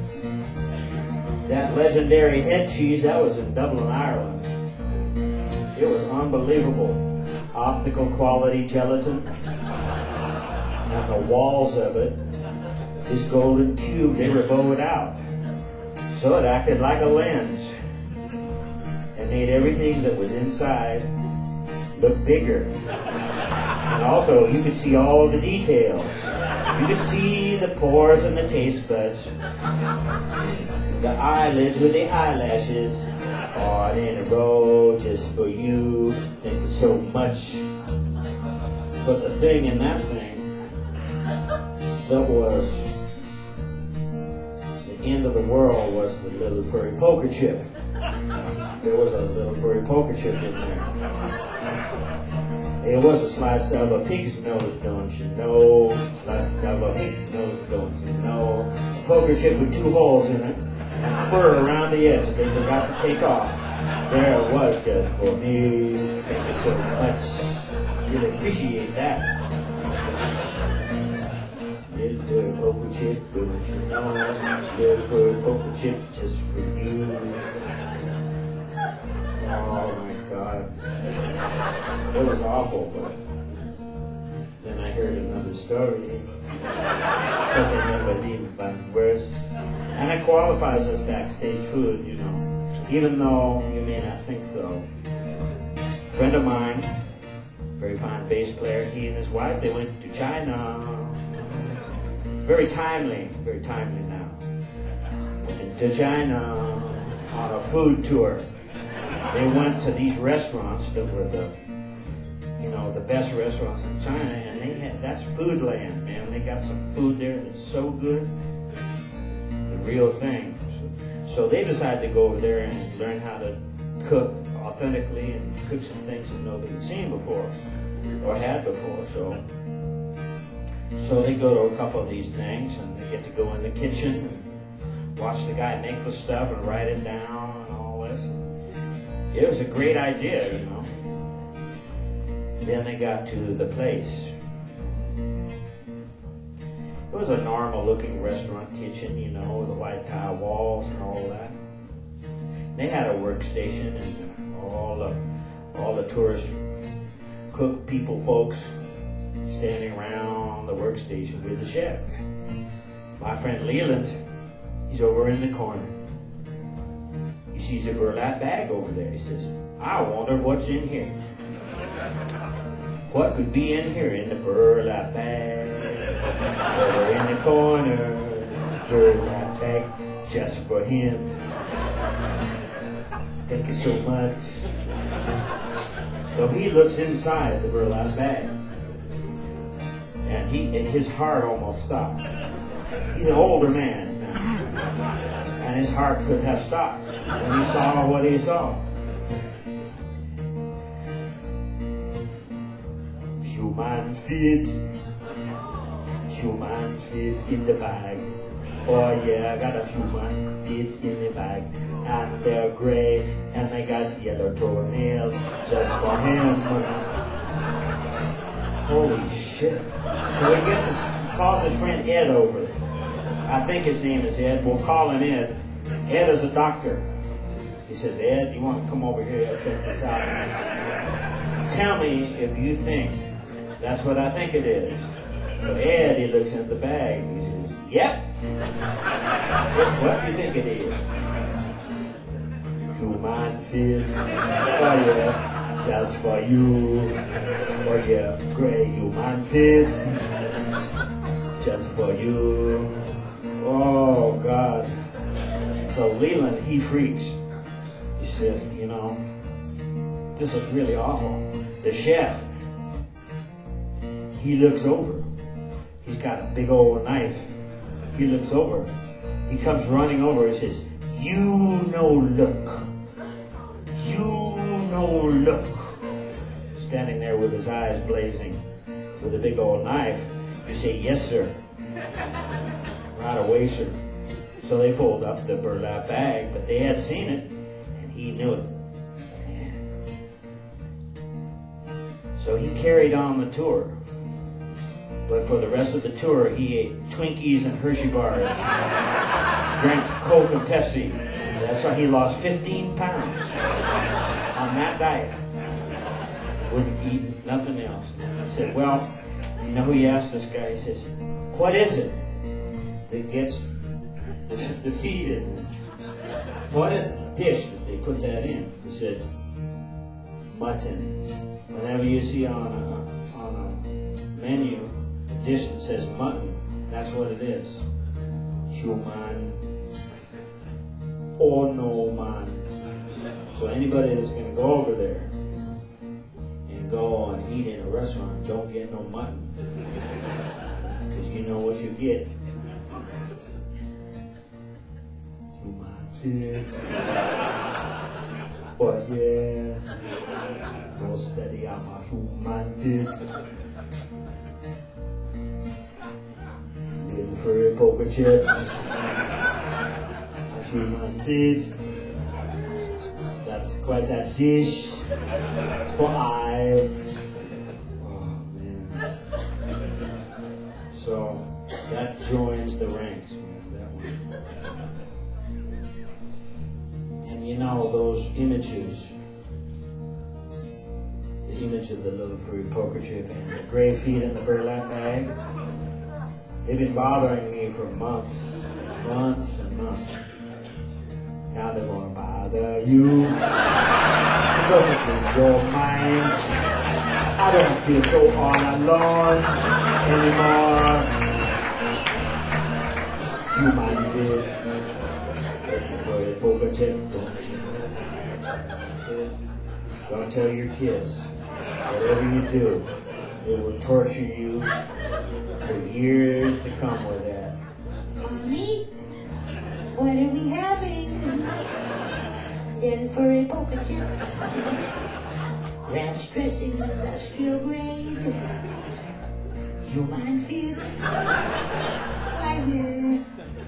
that legendary head cheese, that was in Dublin, Ireland. It was unbelievable. Optical quality gelatin. And the walls of it, this golden cube, they were bowed out. So it acted like a lens. And made everything that was inside look bigger. And also, you could see all the details. You could see the pores and the taste buds. The eyelids with the eyelashes are in a row just for you. Thank you so much. But the thing in that thing that was the end of the world was the little furry poker chip. There was a little furry poker chip in there. It was a slice of a pig's nose, don't you know? Slice of a pig's nose, don't you know? A poker chip with two holes in it. And fur around the edge that they forgot to take off. There it was just for me. Thank you so much. Really appreciate that. Little furry poker chip, don't you know? Little furry poker chip just for you. Oh my God. It was awful, but then I heard another story. Something that was even fun, worse. And it qualifies as backstage food, you know, even though you may not think so. A friend of mine, very fine bass player, he and his wife, they went to China. Very timely, very timely now. Went to China on a food tour. They went to these restaurants that were the, you know, the best restaurants in China, and they had, that's food land, man. They got some food there that's so good. Real thing. So, so they decided to go over there and learn how to cook authentically and cook some things that nobody had seen before or had before. So, so they go to a couple of these things and they get to go in the kitchen and watch the guy make the stuff and write it down and all this. It was a great idea, you know. Then they got to the place. It was a normal looking restaurant kitchen, you know, the white tile walls and all that. They had a workstation and all the all the tourist cook people folks standing around the workstation with the chef. My friend Leland, he's over in the corner. He sees a burlap bag over there. He says, I wonder what's in here. What could be in here in the burlap bag? Over in the corner, burlap bag just for him. Thank you so much. So he looks inside the burlap bag, and he and his heart almost stopped. He's an older man now, and his heart could have stopped when he saw what he saw. Human feet, human feet in the bag. Oh yeah, I got a human feet in the bag. And they're gray, and they got yellow toenails just for him. Holy shit. So he gets his, calls his friend Ed over. I think his name is Ed. We'll call him Ed. Ed is a doctor. He says, Ed, you want to come over here and check this out? Tell me if you think that's what I think it is. So Ed, he looks at the bag. He says, yep. It's what you think it is. Human feet. Oh yeah, just for you. Oh yeah, gray human feet. Just for you. Oh God. So Leland, he freaks. He said, you know, this is really awful. The chef, he looks over. He's got a big old knife. He looks over. He comes running over and says, you no look. You no look. Standing there with his eyes blazing with a big old knife. You say, yes, sir. Right away, sir. So they pulled up the burlap bag, but they had seen it, and he knew it. So he carried on the tour. But for the rest of the tour, he ate Twinkies and Hershey bars, drank Coke and Pepsi. That's why he lost fifteen pounds on that diet. Wouldn't eat nothing else. He said, well, you know who he asked this guy? He says, what is it that gets the, the feed in? What is the dish that they put that in? He said, mutton. Whenever you see on a, on a menu a dish that says mutton, that's what it is. Human. Or no man. So anybody that's going to go over there and go and eat in a restaurant, don't get no mutton. Because you know what you get. Human feet. Oh yeah. Go steady on my human feet. Little furry poker chips. My human feet. That's quite a dish for I. Oh man. So that joins the ranks, man, that one. And you know those images. The image of the little furry poker chip and the gray feet in the burlap bag. They've been bothering me for months, months and months. Now they're going to bother you because it's in your mind. I don't feel so all alone anymore. Human feet. Looking for your poker chip, don't you? Don't tell your kids. Whatever you do, it will torture you for years to come with that. Mommy, what are we having? Little furry poker chip. Ranch dressing industrial grade. Human feet. Why here?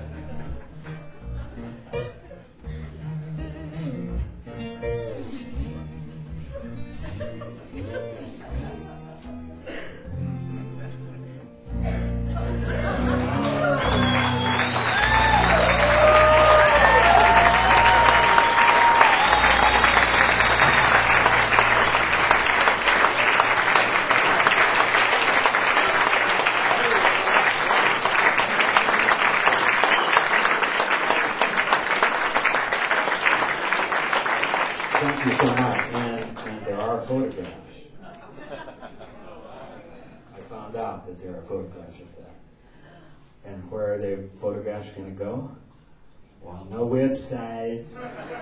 Thank you so much. And, and there are photographs. I found out that there are photographs of that. And where are the photographs going to go? Well, no websites.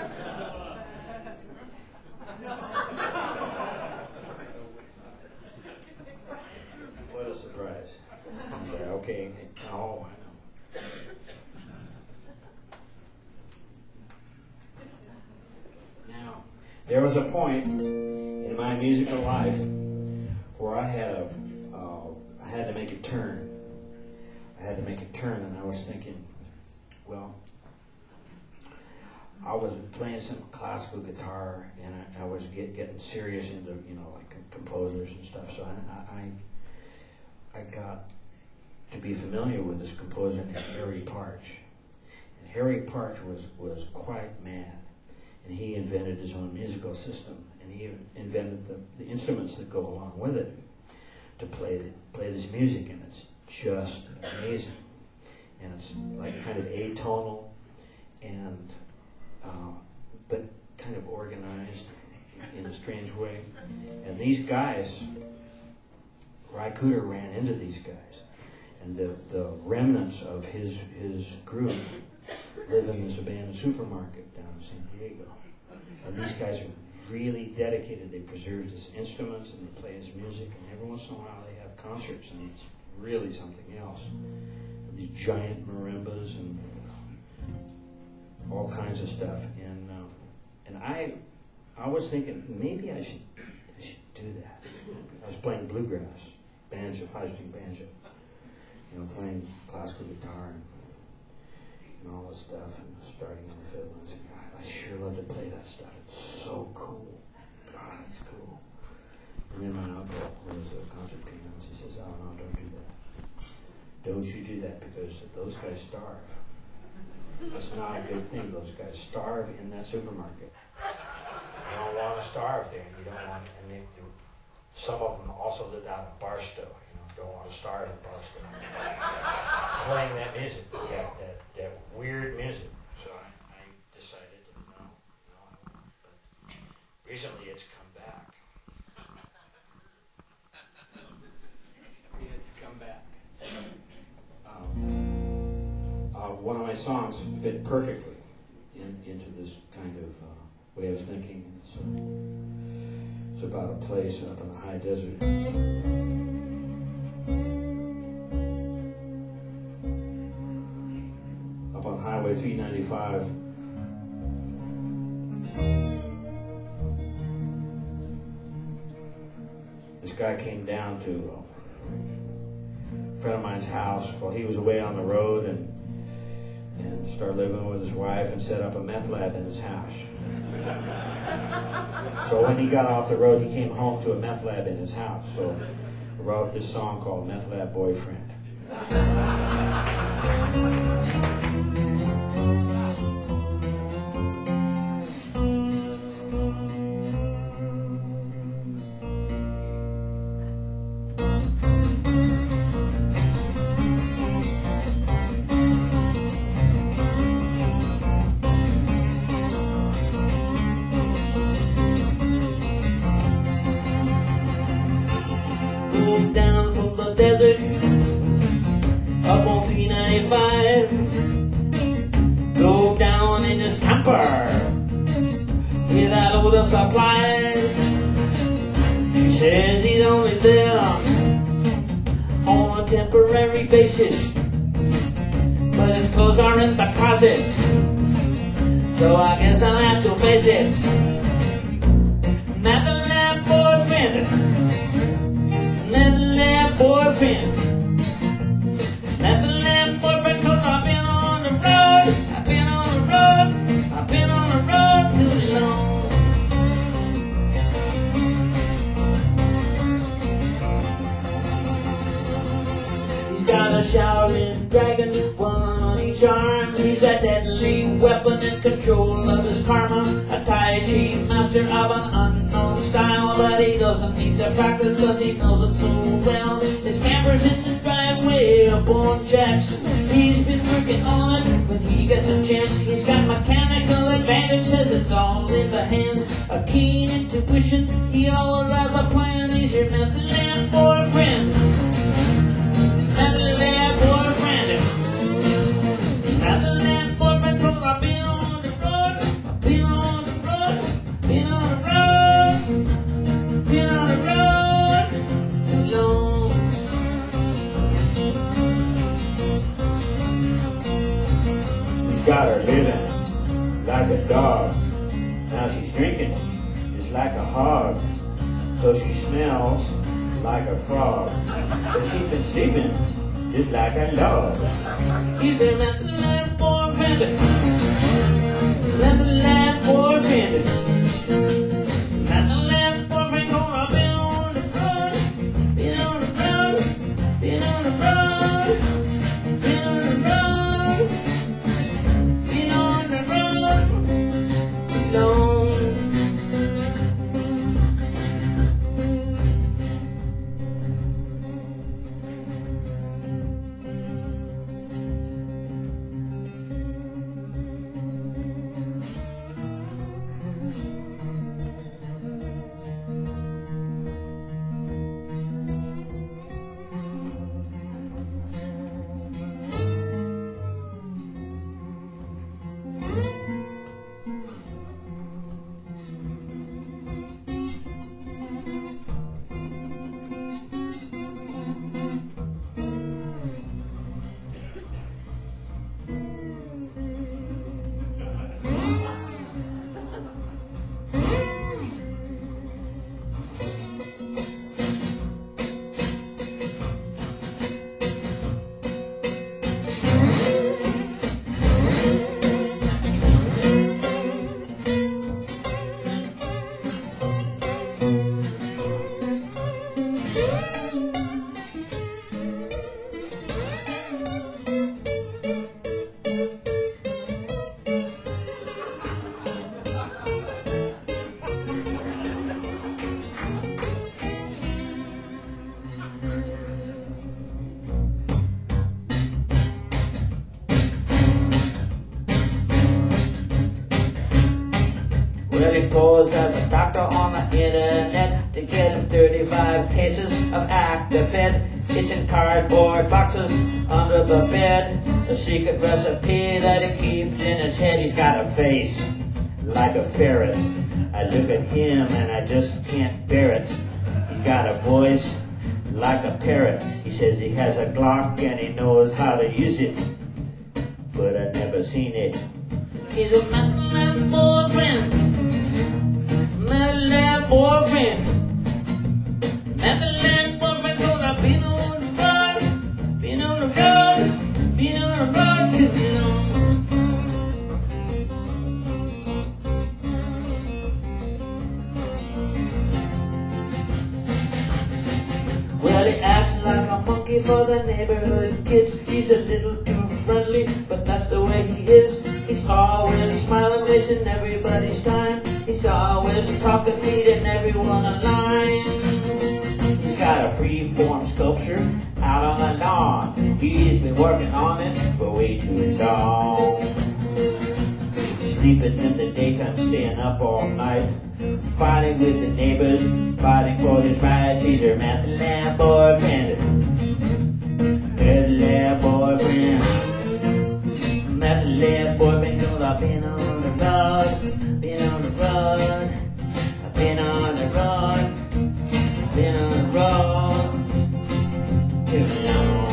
What a surprise. Yeah, okay. Oh, I know. There was a point in my musical life where I had a, uh, I had to make a turn. I had to make a turn, and I was thinking, well, I was playing some classical guitar, and I, I was get, getting serious into, you know, like composers and stuff. So I, I, I got to be familiar with this composer named Harry Partch. And Harry Partch was, was quite mad, and he invented his own musical system, and he invented the, the instruments that go along with it to play play this music, and it's just amazing. And it's like kind of atonal, and uh, but kind of organized in a strange way. And these guys, Ry Cooder ran into these guys, and the, the remnants of his his group live in this abandoned supermarket down in San Diego. And these guys are really dedicated. They preserve his instruments and they play his music, and every once in a while they have concerts, and it's really something else. These giant marimbas and all kinds of stuff. And uh, and I I was thinking maybe I should I should do that. I was playing bluegrass, banjo, five-string banjo, you know, playing classical guitar and, and all this stuff, and starting on the fiddle. And I was like, God, I sure love to play that stuff. It's so cool. God, it's cool. And then my uncle was a concert pianist. He says, "Oh no, don't do that. Don't you do that, because those guys starve. That's not a good thing. Those guys starve in that supermarket. You don't want to starve there. You don't want, and they, they, some of them also lived out in Barstow. You know, don't want to starve in Barstow. Playing that music, that, that that weird music. So I, I decided, no, no, I won't. But recently, it's come back. It's come back. Um, uh, one of my songs fit perfectly in, into this kind of uh, way of thinking. It's, uh, it's about a place up in the high desert. Up on Highway three ninety-five. This guy came down to uh, a friend of mine's house while he was away on the road, and and started living with his wife and set up a meth lab in his house. So when he got off the road, he came home to a meth lab in his house. So I wrote this song called Meth Lab Boyfriend. Down from the desert, up on three ninety-five. Go down in this camper, get out of the supplies. She says he's only there on a temporary basis, but his clothes are in the closet, so I guess I'll have to face it. Not the lab boyfriend. Meth lab boyfriend. Meth lab boyfriend, 'cause I've been on the road. I've been on the road. I've been on the road too long. He's got a Shaolin dragon, one on each arm. He's a deadly weapon in control of his karma. A Tai Chi master of an unknown style, but he doesn't need to practice because he knows it so well. His camper's in the driveway up on jacks. He's been working on it when he gets a chance. He's got mechanical advantage, says it's all in the hands. A keen intuition, he always has a plan. He's your meth lab boyfriend. Meth lab boyfriend. Meth lab boyfriend, 'cause I've been on the road. I've been on the road. Been on the road. Been on the road too long. She's got her living like a dog. Now she's drinking just like a hog. So she smells like a frog. But she's been sleeping just like a log. He's been at the land for offended. Let the land for offended. Let the land for offended. Gonna be on the road. Been on the road. Been on the road. Been on the road. Been on the road. Alone. Well, he posed as a doctor on the internet to get him thirty-five cases of Actifed. It's in cardboard boxes under the bed. A secret recipe that he keeps in his head. He's got a face like a ferret. I look at him and I just can't bear it. He's got a voice like a parrot. He says he has a Glock and he knows how to use it, but I've never seen it. He's a Madeline boyfriend. Madeline boyfriend. Madeline boyfriend, 'cause I've been on the road. Been on the road. Been on the road too long. Well, he acts like a monkey for the neighborhood kids. He's a little too friendly, but that's the way he is. He's always smiling, wasting everybody's time. He's always talking, feeding everyone a line. He's got a free-form sculpture out on the lawn. He's been working on it for way too long. Sleeping in the daytime, staying up all night. Fighting with the neighbors, fighting for his rights. He's your Madeline boyfriend. Madeline boyfriend. Madeline boyfriend, 'cause I've been on the road. Been on the road. I've been on the road. Been on the road. Too long.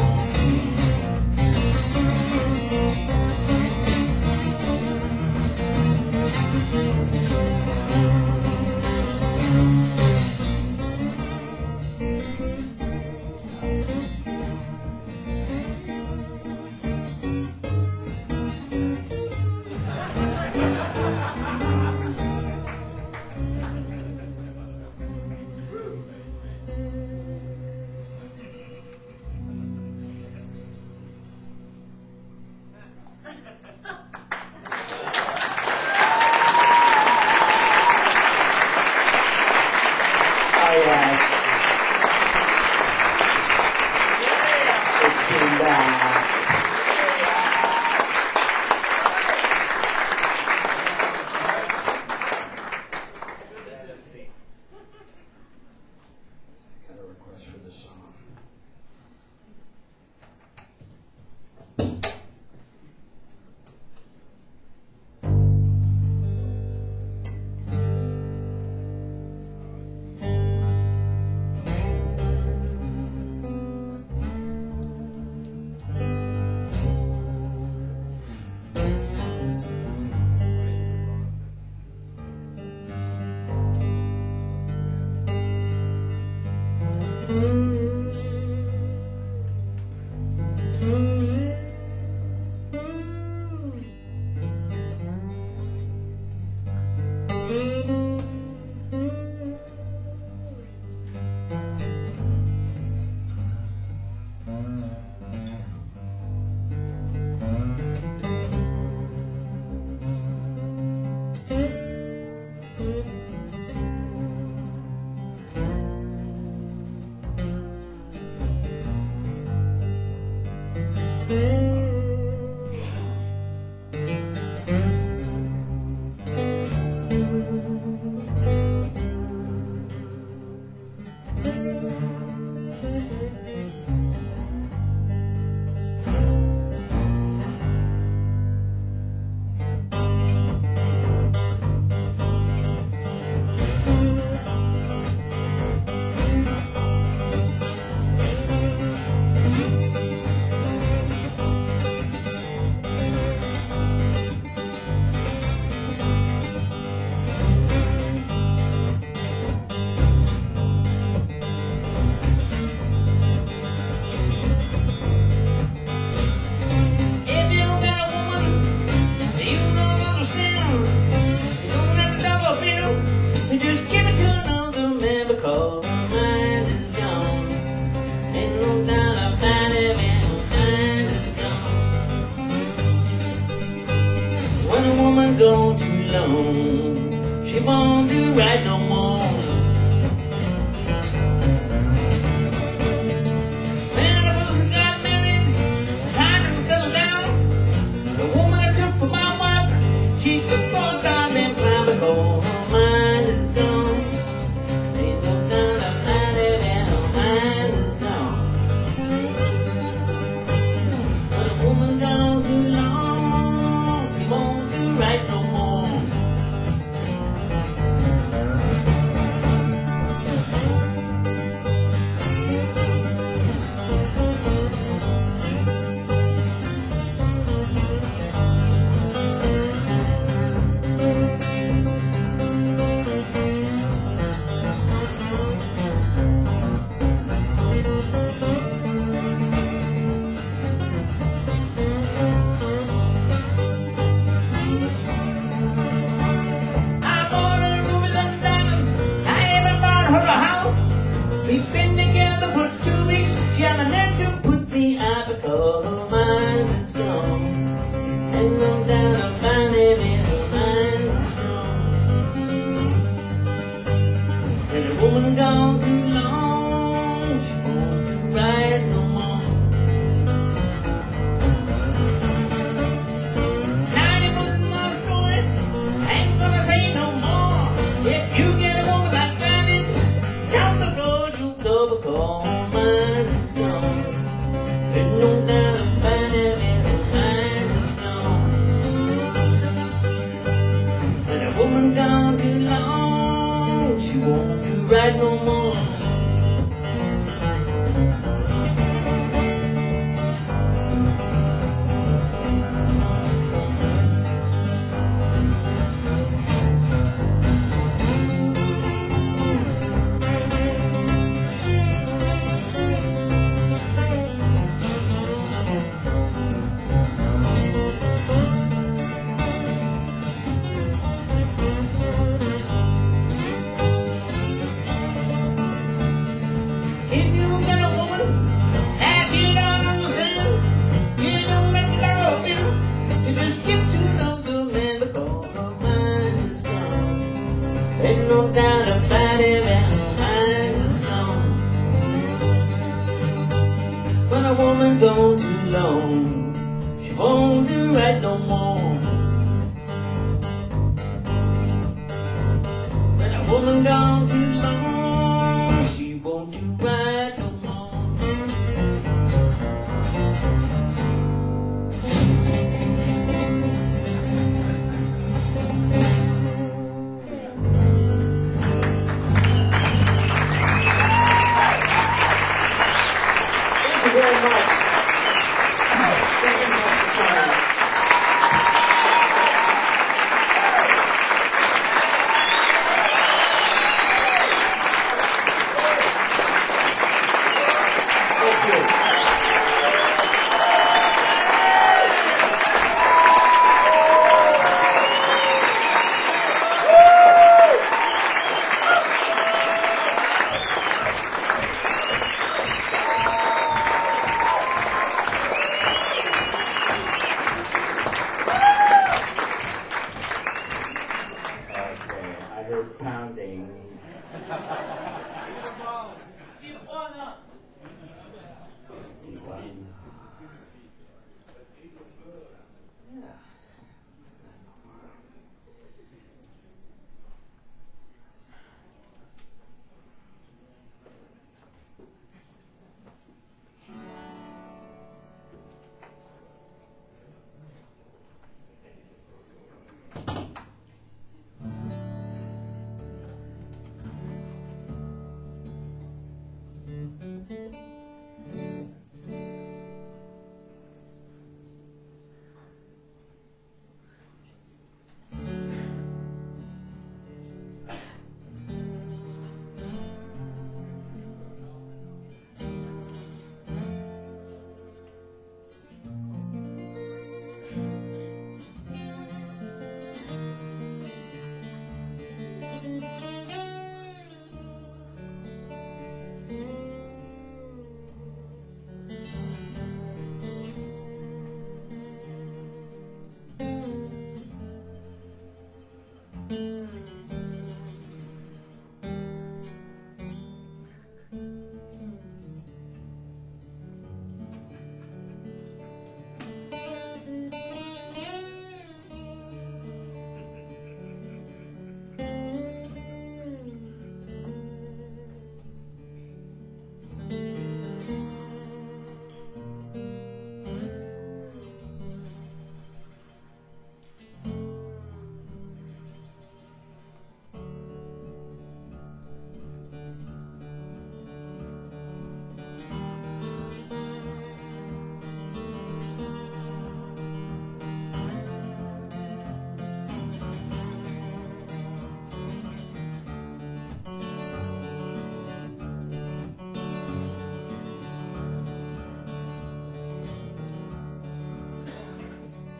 alone. She won't do right no more. When the Wilson got married, time to settle down. The woman I took for my wife, she took for a goddamn clown because her mind is gone. Ain't no doubt about it, and her mind is gone. When a woman gone too long, she won't do right no more. I bought her rubies and diamonds. I even bought her a house. We've been together for two weeks. She had the nerve to put me out because her mind is gone. Ain't no doubt about it, and her mind is gone. And a woman gone too long, she won't do right no more. Now you put my story, I ain't gonna say no more. If you get a woman like that, down the road you go because her mind is gone. There's no doubt about it, and her mind is gone. When a woman gone too long, she won't do right no more. If you get a woman that you don't understand, you don't let the girl feel. You just get to know the man because her mind is gone. Ain't no doubt about it, and her mind is gone. When a woman gone too long, she won't do right no more. When a woman gone too long, she won't do right no more. Thank you very much. Thank you much for coming. Thank you. Okay, I heard pounding. Tijuana. Yeah.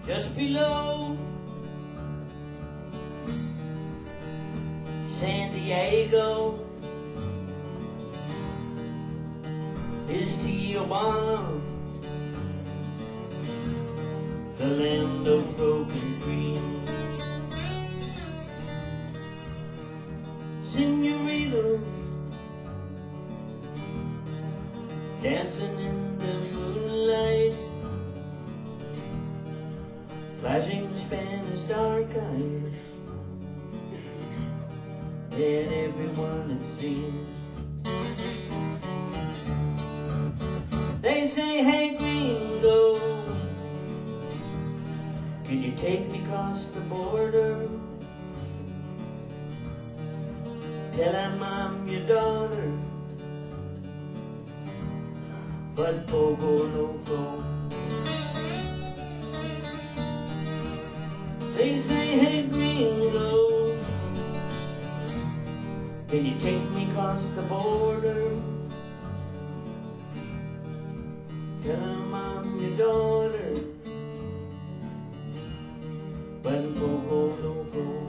just below San Diego is Tijuana, the land of broken dreams. Senoritas dancing in the moonlight, flashing Spanish dark eyes at everyone it seems. They say, hey gringo, can you take me across the border? Tell him I'm your daughter, but poco loco. They say, hey gringo, can you take me across the border? Tell him I'm your daughter, but poco loco.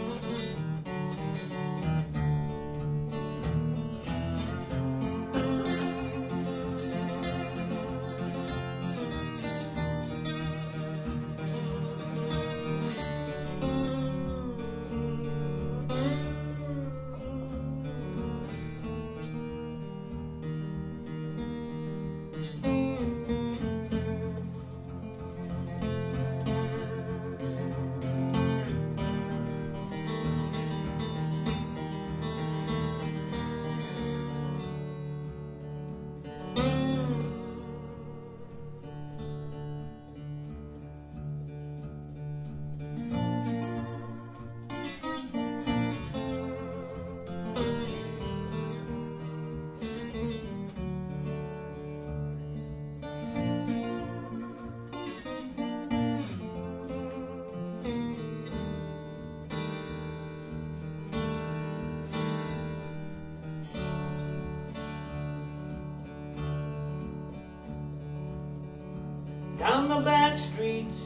Down the back streets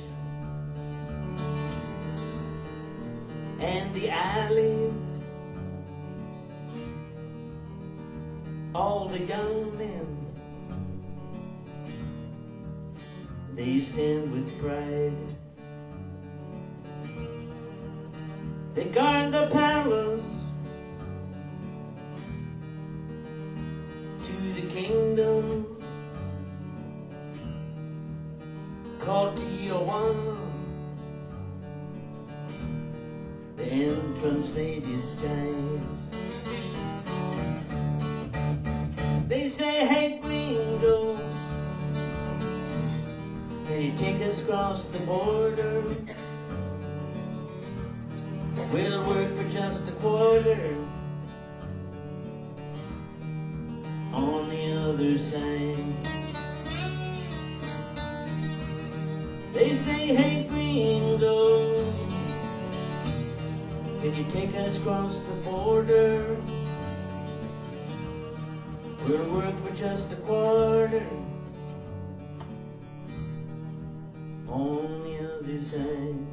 and the alleys, all the young men, they stand with pride. They guard the palace to the kingdom called Tijuana. The entrance they disguise. They say, hey gringo, can you take us across the border? We'll work for just a quarter on the other side. They say, hey gringo, can you take us across the border? We'll work for just a quarter on the other side.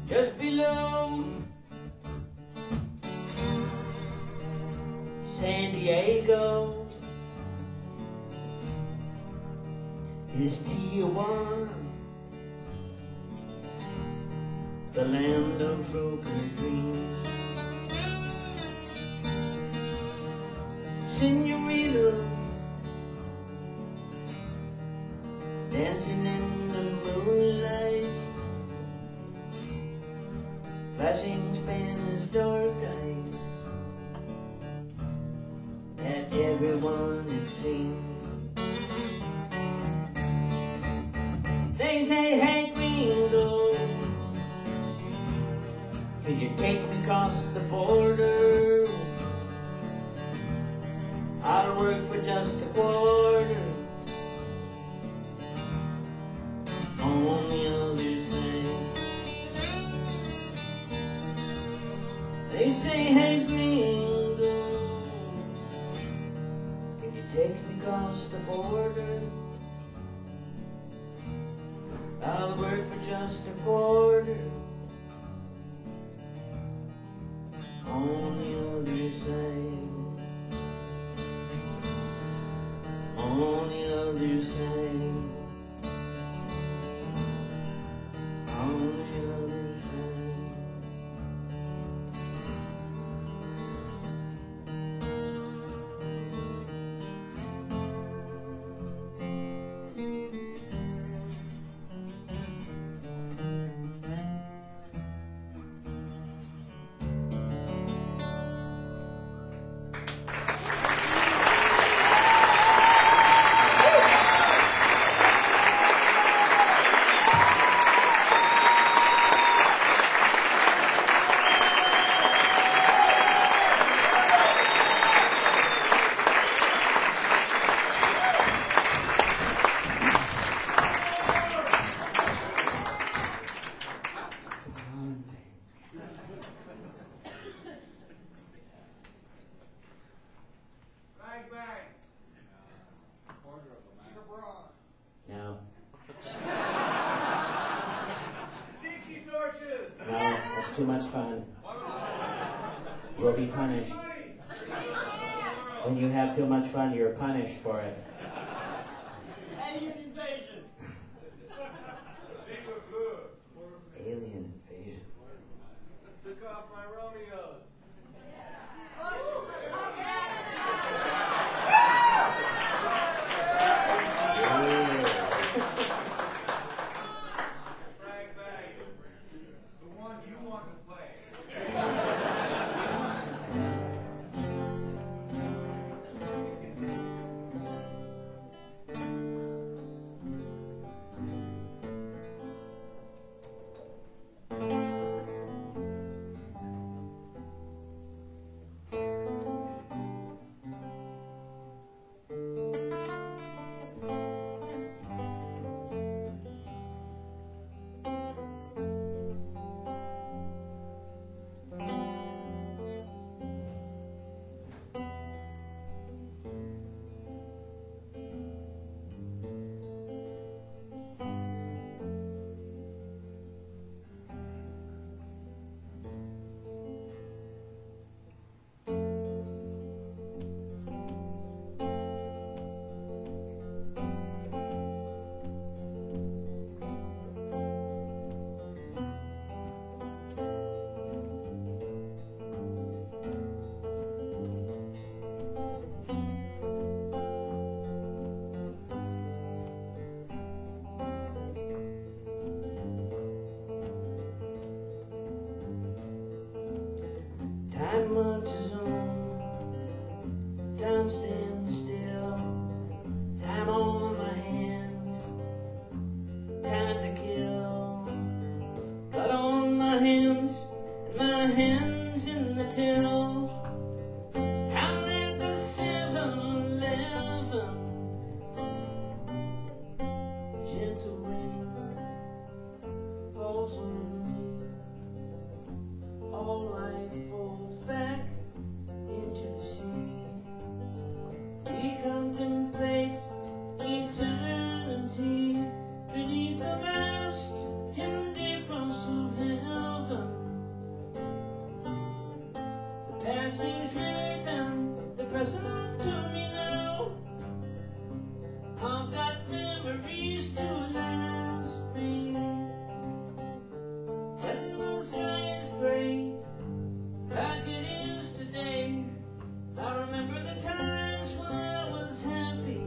just below San Diego is Tijuana, the land of broken dreams. Senorita dancing in the moonlight, flashing Spanish dark eyes at everyone it seems. They say, hey gringo, will you take me across the border? I'll work for just a quarter on the other side. They say, hey gringo, can you take me across the border? I'll work for just a quarter on the other side. On the other side. On the other side. No. Tiki torches! No, that's too much fun. You'll be punished. When you have too much fun, you're punished for it. Alien invasion. Secret fluid. Alien invasion. Took off my Romeos. Frag bag. The one you want to play. Time marches on, time stands still, time on my hands, time to kill. Blood on my hands, and my hands in the till. I'm at the seven eleven, gentle rain falls on me. All life falls back into the sea. pressing to me now. I've got memories to last me. When the sky is gray, like it is today, I remember the times when I was happy.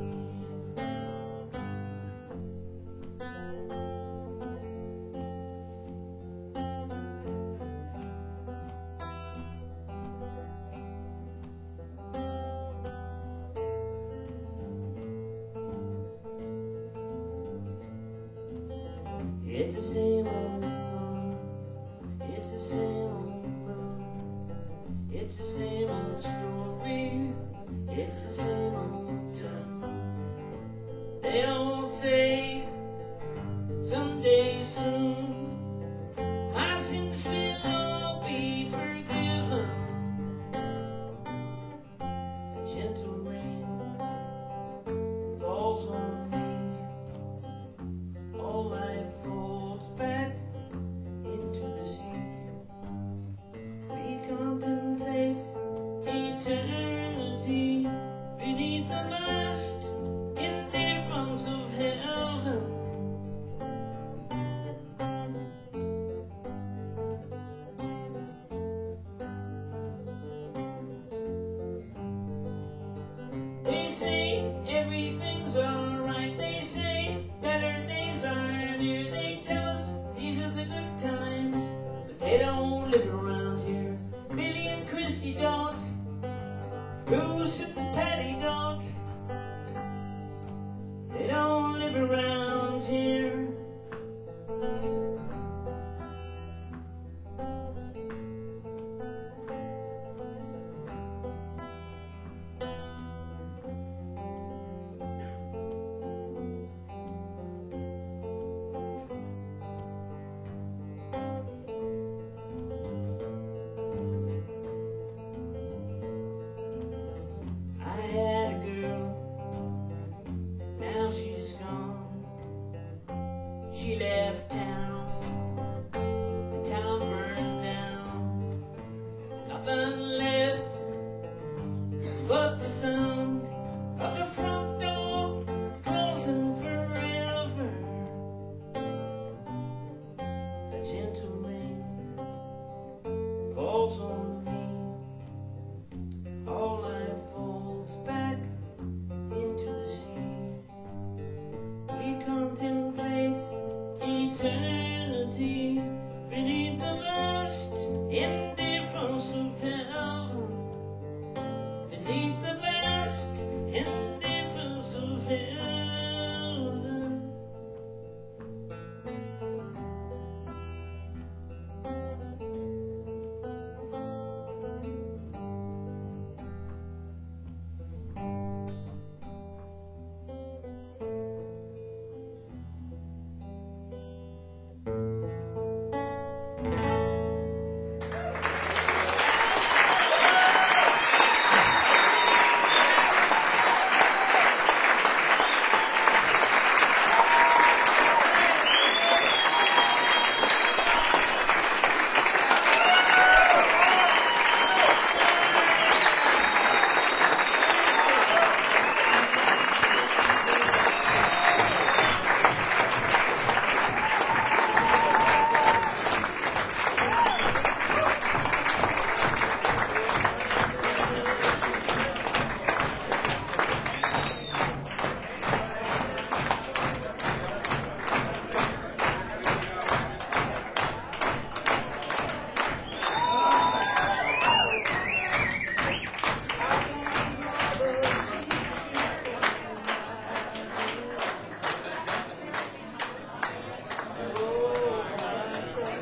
It's the same old song, it's the same old moon, it's the same old story, it's the same old tune. They all say someday soon my sins will all be forgiven. A gentle rain falls on me. All life folds back into the sea. We contemplate eternity beneath the vast indifference of heaven. They say everything's alright. They say better days are near. They tell us these are the good times, but they don't live around here. Billy and Christy don't. Bruce and Patty don't. They don't live around here. I had a girl, now she's gone. She left town, the town burned down. Nothing left but the sound of the front